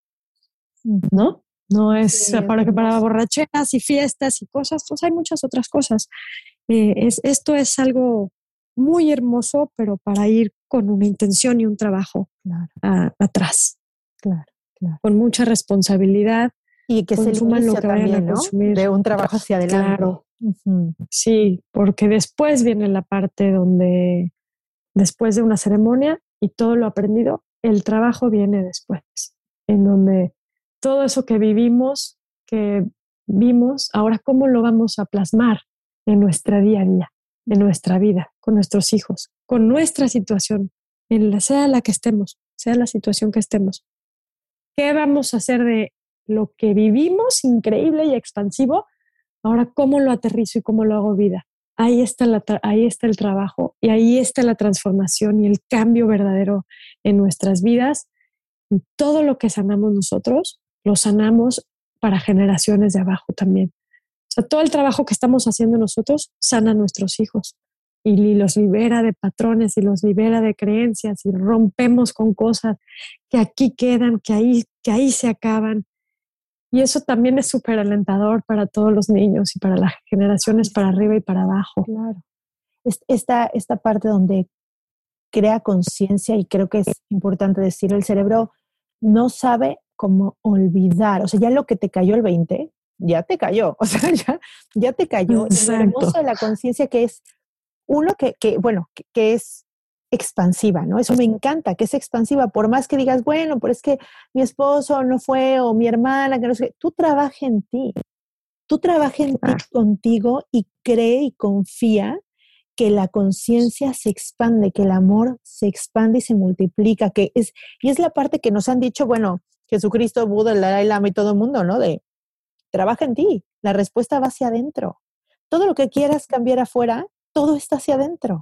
¿no? No es sí, para que para borracheras y fiestas y cosas, pues hay muchas otras cosas. Eh, es, esto es algo muy hermoso, pero para ir con una intención y un trabajo claro. a, atrás. Claro, claro. Con mucha responsabilidad. Y que se consuman lo que también, vayan a ¿no? consumir. De un trabajo hacia adelante. Claro. Uh-huh. Sí, porque después viene la parte donde... Después de una ceremonia y todo lo aprendido, el trabajo viene después, en donde todo eso que vivimos, que vimos, ahora cómo lo vamos a plasmar en nuestra día a día, en nuestra vida, con nuestros hijos, con nuestra situación, en la, sea la que estemos, sea la situación que estemos. ¿Qué vamos a hacer de lo que vivimos, increíble y expansivo? Ahora, ¿cómo lo aterrizo y cómo lo hago vida? Ahí está, la, ahí está el trabajo y ahí está la transformación y el cambio verdadero en nuestras vidas. Y todo lo que sanamos nosotros, lo sanamos para generaciones de abajo también. O sea, todo el trabajo que estamos haciendo nosotros sana a nuestros hijos y los libera de patrones y los libera de creencias y rompemos con cosas que aquí quedan, que ahí, que ahí se acaban. Y eso también es súper alentador para todos los niños y para las generaciones para arriba y para abajo. Claro. Esta, esta parte donde crea conciencia, y creo que es importante decirlo, el cerebro no sabe cómo olvidar. O sea, ya lo que te cayó el veinte, ya te cayó. O sea, ya, ya te cayó. Exacto. Y lo hermoso de la conciencia que es uno que, que bueno, que, que es expansiva, ¿no? Eso me encanta, que es expansiva, por más que digas, bueno, pero es que mi esposo no fue, o mi hermana, que no sé, tú trabaja en ti, tú trabaja en ti contigo y cree y confía que la conciencia se expande, que el amor se expande y se multiplica, que es, y es la parte que nos han dicho, bueno, Jesucristo, Buda, el Dalai Lama y todo el mundo, ¿no? De, trabaja en ti, la respuesta va hacia adentro. Todo lo que quieras cambiar afuera, todo está hacia adentro.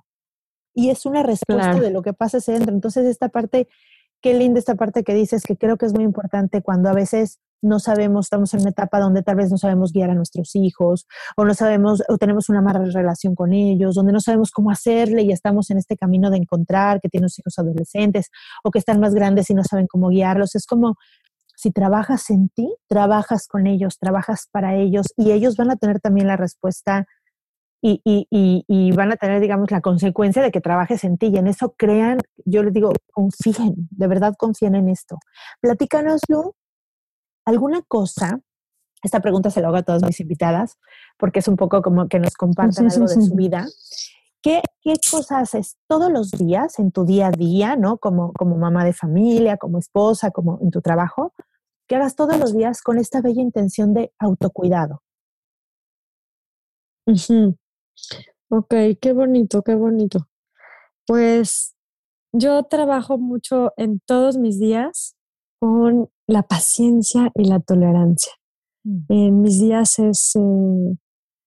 Y es una respuesta claro. de lo que pasa hacia adentro. Entonces, esta parte, qué linda esta parte que dices, que creo que es muy importante cuando a veces no sabemos, estamos en una etapa donde tal vez no sabemos guiar a nuestros hijos, o no sabemos, o tenemos una mala relación con ellos, donde no sabemos cómo hacerle y estamos en este camino de encontrar, que tienen hijos adolescentes, o que están más grandes y no saben cómo guiarlos. Es como, si trabajas en ti, trabajas con ellos, trabajas para ellos, y ellos van a tener también la respuesta Y, y, y, y van a tener, digamos, la consecuencia de que trabajes en ti. Y en eso crean, yo les digo, confíen, de verdad confíen en esto. Platícanoslo, alguna cosa, esta pregunta se la hago a todas mis invitadas, porque es un poco como que nos compartan algo de su vida. ¿Qué, qué cosas haces todos los días en tu día a día, ¿no? Como, como mamá de familia, como esposa, como en tu trabajo, que hagas todos los días con esta bella intención de autocuidado? Uh-huh. Ok, qué bonito, qué bonito. Pues yo trabajo mucho en todos mis días con la paciencia y la tolerancia. Mm. En mis días es... Eh,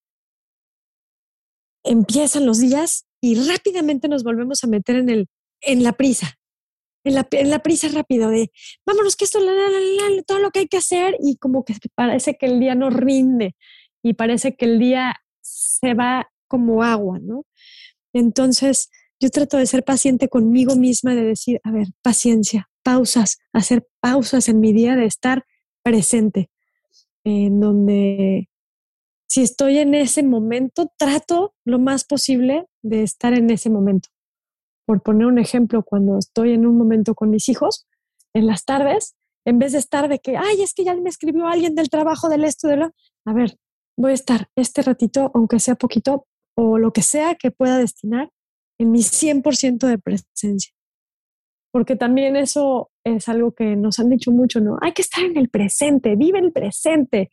empiezan los días y rápidamente nos volvemos a meter en, el, en la prisa. En la, en la prisa rápido de vámonos que esto, la, la, la, la, todo lo que hay que hacer, y como que parece que el día no rinde y parece que el día se va como agua, ¿no? Entonces yo trato de ser paciente conmigo misma, de decir, a ver, paciencia, pausas, hacer pausas en mi día, de estar presente, en donde si estoy en ese momento, trato lo más posible de estar en ese momento. Por poner un ejemplo, cuando estoy en un momento con mis hijos, en las tardes, en vez de estar de que, ay, es que ya me escribió alguien del trabajo, del esto, de lo... A ver, voy a estar este ratito, aunque sea poquito, o lo que sea que pueda destinar, en mi cien por ciento de presencia. Porque también eso es algo que nos han dicho mucho, ¿no? Hay que estar en el presente, vive el presente.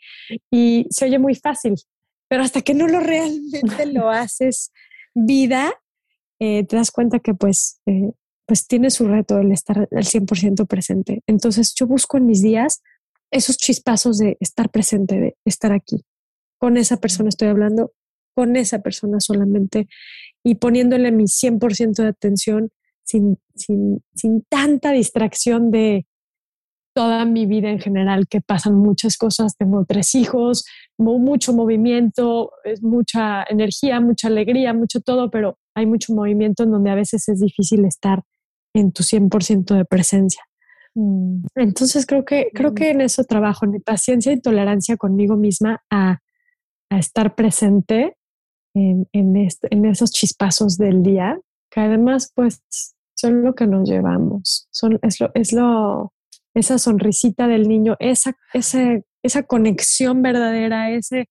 Y se oye muy fácil, pero hasta que no lo realmente lo haces vida, eh, te das cuenta que pues, eh, pues tiene su reto el estar al cien por ciento presente. Entonces yo busco en mis días esos chispazos de estar presente, de estar aquí. Con esa persona estoy hablando, con esa persona solamente, y poniéndole mi cien por ciento de atención, sin, sin, sin tanta distracción de toda mi vida en general, que pasan muchas cosas. Tengo tres hijos, mucho movimiento, es mucha energía, mucha alegría, mucho todo, pero hay mucho movimiento en donde a veces es difícil estar en tu cien por ciento de presencia. Mm. Entonces creo que, creo que en eso trabajo, en mi paciencia y tolerancia conmigo misma a, a estar presente en, en, este, en esos chispazos del día, que además pues son lo que nos llevamos, son, es, lo, es lo, esa sonrisita del niño, esa, ese, esa conexión verdadera, ese,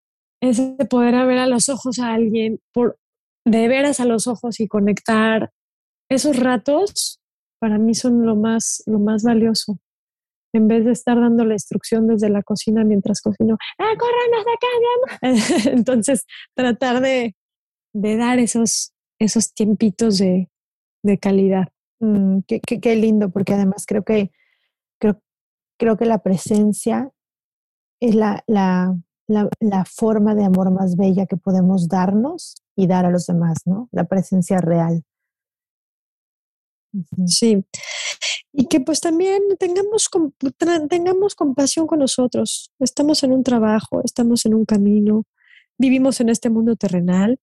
ese poder ver a los ojos a alguien, por, de veras a los ojos y conectar. Esos ratos para mí son lo más, lo más valioso. En vez de estar dando la instrucción desde la cocina mientras cocino, ¡ah, córranos de acá! Entonces, tratar de, de dar esos, esos tiempitos de, de calidad. Mm, qué, qué, qué lindo, porque además creo que, creo, creo que la presencia es la, la, la, la forma de amor más bella que podemos darnos y dar a los demás, ¿no? La presencia real. Sí. Y que pues también tengamos, tengamos compasión con nosotros. Estamos en un trabajo, estamos en un camino, vivimos en este mundo terrenal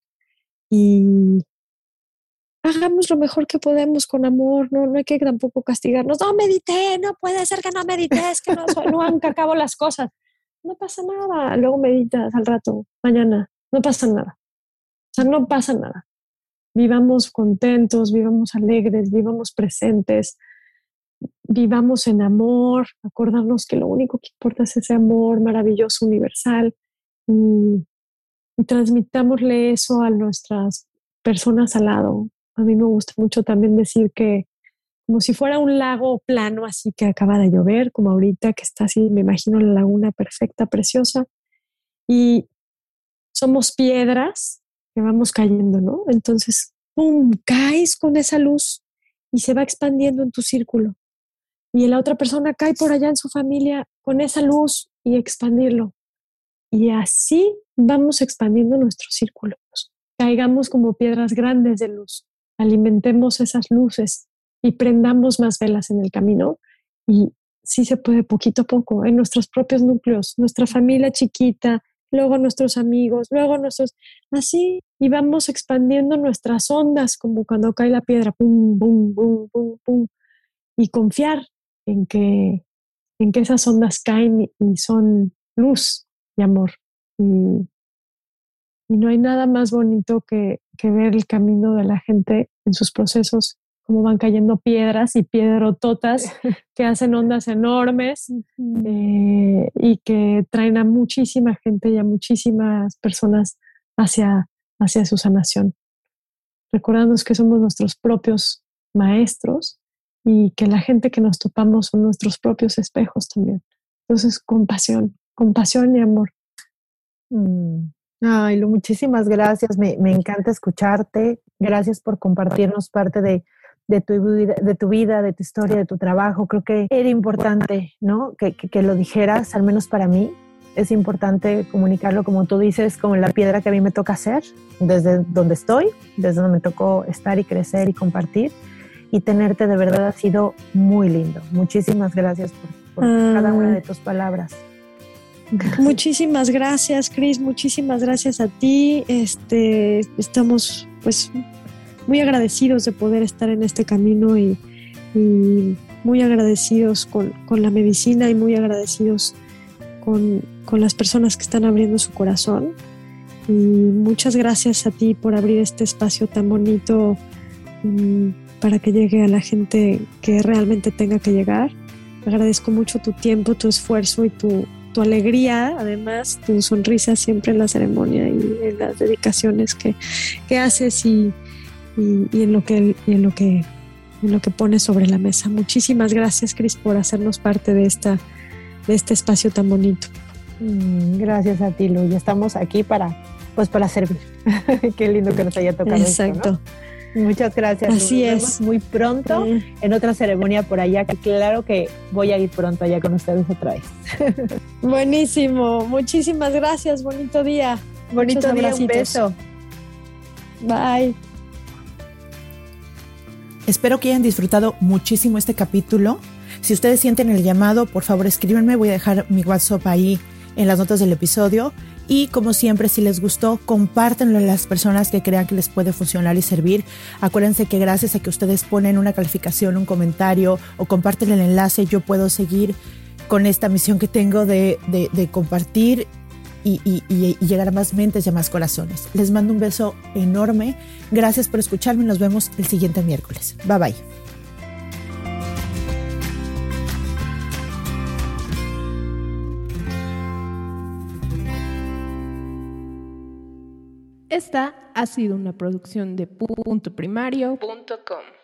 y hagamos lo mejor que podemos con amor. No, no hay que tampoco castigarnos. No medité, no puede ser que no medité, es que no, nunca acabo las cosas. No pasa nada. Luego meditas al rato, mañana. No pasa nada. O sea, no pasa nada. Vivamos contentos, vivamos alegres, vivamos presentes, vivamos en amor, acordarnos que lo único que importa es ese amor maravilloso, universal, y, y transmitámosle eso a nuestras personas al lado. A mí me gusta mucho también decir que como si fuera un lago plano, así que acaba de llover, como ahorita que está así, me imagino la laguna perfecta, preciosa, y somos piedras que vamos cayendo, ¿no? Entonces, ¡pum!, caes con esa luz y se va expandiendo en tu círculo. Y la otra persona cae por allá en su familia con esa luz y expandirlo. Y así vamos expandiendo nuestros círculos. Caigamos como piedras grandes de luz. Alimentemos esas luces y prendamos más velas en el camino. Y sí se puede poquito a poco, en nuestros propios núcleos, nuestra familia chiquita, luego nuestros amigos, luego nuestros... Así, y vamos expandiendo nuestras ondas, como cuando cae la piedra, pum, pum, pum, pum, pum, y confiar en que, en que esas ondas caen y son luz y amor. Y, y no hay nada más bonito que, que ver el camino de la gente en sus procesos, como van cayendo piedras y piedrototas que hacen ondas enormes, uh-huh. eh, y que traen a muchísima gente y a muchísimas personas hacia, hacia su sanación. Recordándonos que somos nuestros propios maestros y que la gente que nos topamos son nuestros propios espejos también. Entonces, compasión, compasión y amor. Mm, Ay, Lu, muchísimas gracias. Me, me encanta escucharte. Gracias por compartirnos parte de, de, tu vida, de tu vida, de tu historia, de tu trabajo. Creo que era importante, ¿no? Que, que, que lo dijeras, al menos para mí. Es importante comunicarlo, como tú dices, como la piedra que a mí me toca hacer, desde donde estoy, desde donde me tocó estar y crecer y compartir. Y tenerte de verdad ha sido muy lindo. Muchísimas gracias por, por ah. cada una de tus palabras. Muchísimas gracias, Cris, muchísimas gracias a ti. Este, estamos pues muy agradecidos de poder estar en este camino y, y muy agradecidos con, con la medicina y muy agradecidos con, con las personas que están abriendo su corazón. Y muchas gracias a ti por abrir este espacio tan bonito um, para que llegue a la gente que realmente tenga que llegar. Agradezco mucho tu tiempo, tu esfuerzo y tu tu alegría, además, tu sonrisa siempre en la ceremonia y en las dedicaciones que, que haces y, y, y, en lo que, y en lo que en lo que pones sobre la mesa. Muchísimas gracias, Cris, por hacernos parte de esta de este espacio tan bonito. Mm, gracias a ti, Lu. Ya estamos aquí para, pues, para servir. Qué lindo que nos haya tocado. Exacto. Esto, ¿no? Muchas gracias. Así Nos es. vemos muy pronto sí. en otra ceremonia por allá, que claro que voy a ir pronto allá con ustedes otra vez. Buenísimo. Muchísimas gracias. Bonito día. Bonito Muchos día. abracitos. Un beso. Bye. Espero que hayan disfrutado muchísimo este capítulo. Si ustedes sienten el llamado, por favor escríbanme. Voy a dejar mi WhatsApp ahí en las notas del episodio. Y como siempre, si les gustó, compártanlo a las personas que crean que les puede funcionar y servir. Acuérdense que gracias a que ustedes ponen una calificación, un comentario o comparten el enlace, yo puedo seguir con esta misión que tengo de, de, de compartir y, y, y, y llegar a más mentes y a más corazones. Les mando un beso enorme. Gracias por escucharme y nos vemos el siguiente miércoles. Bye bye. Esta ha sido una producción de punto primario punto com.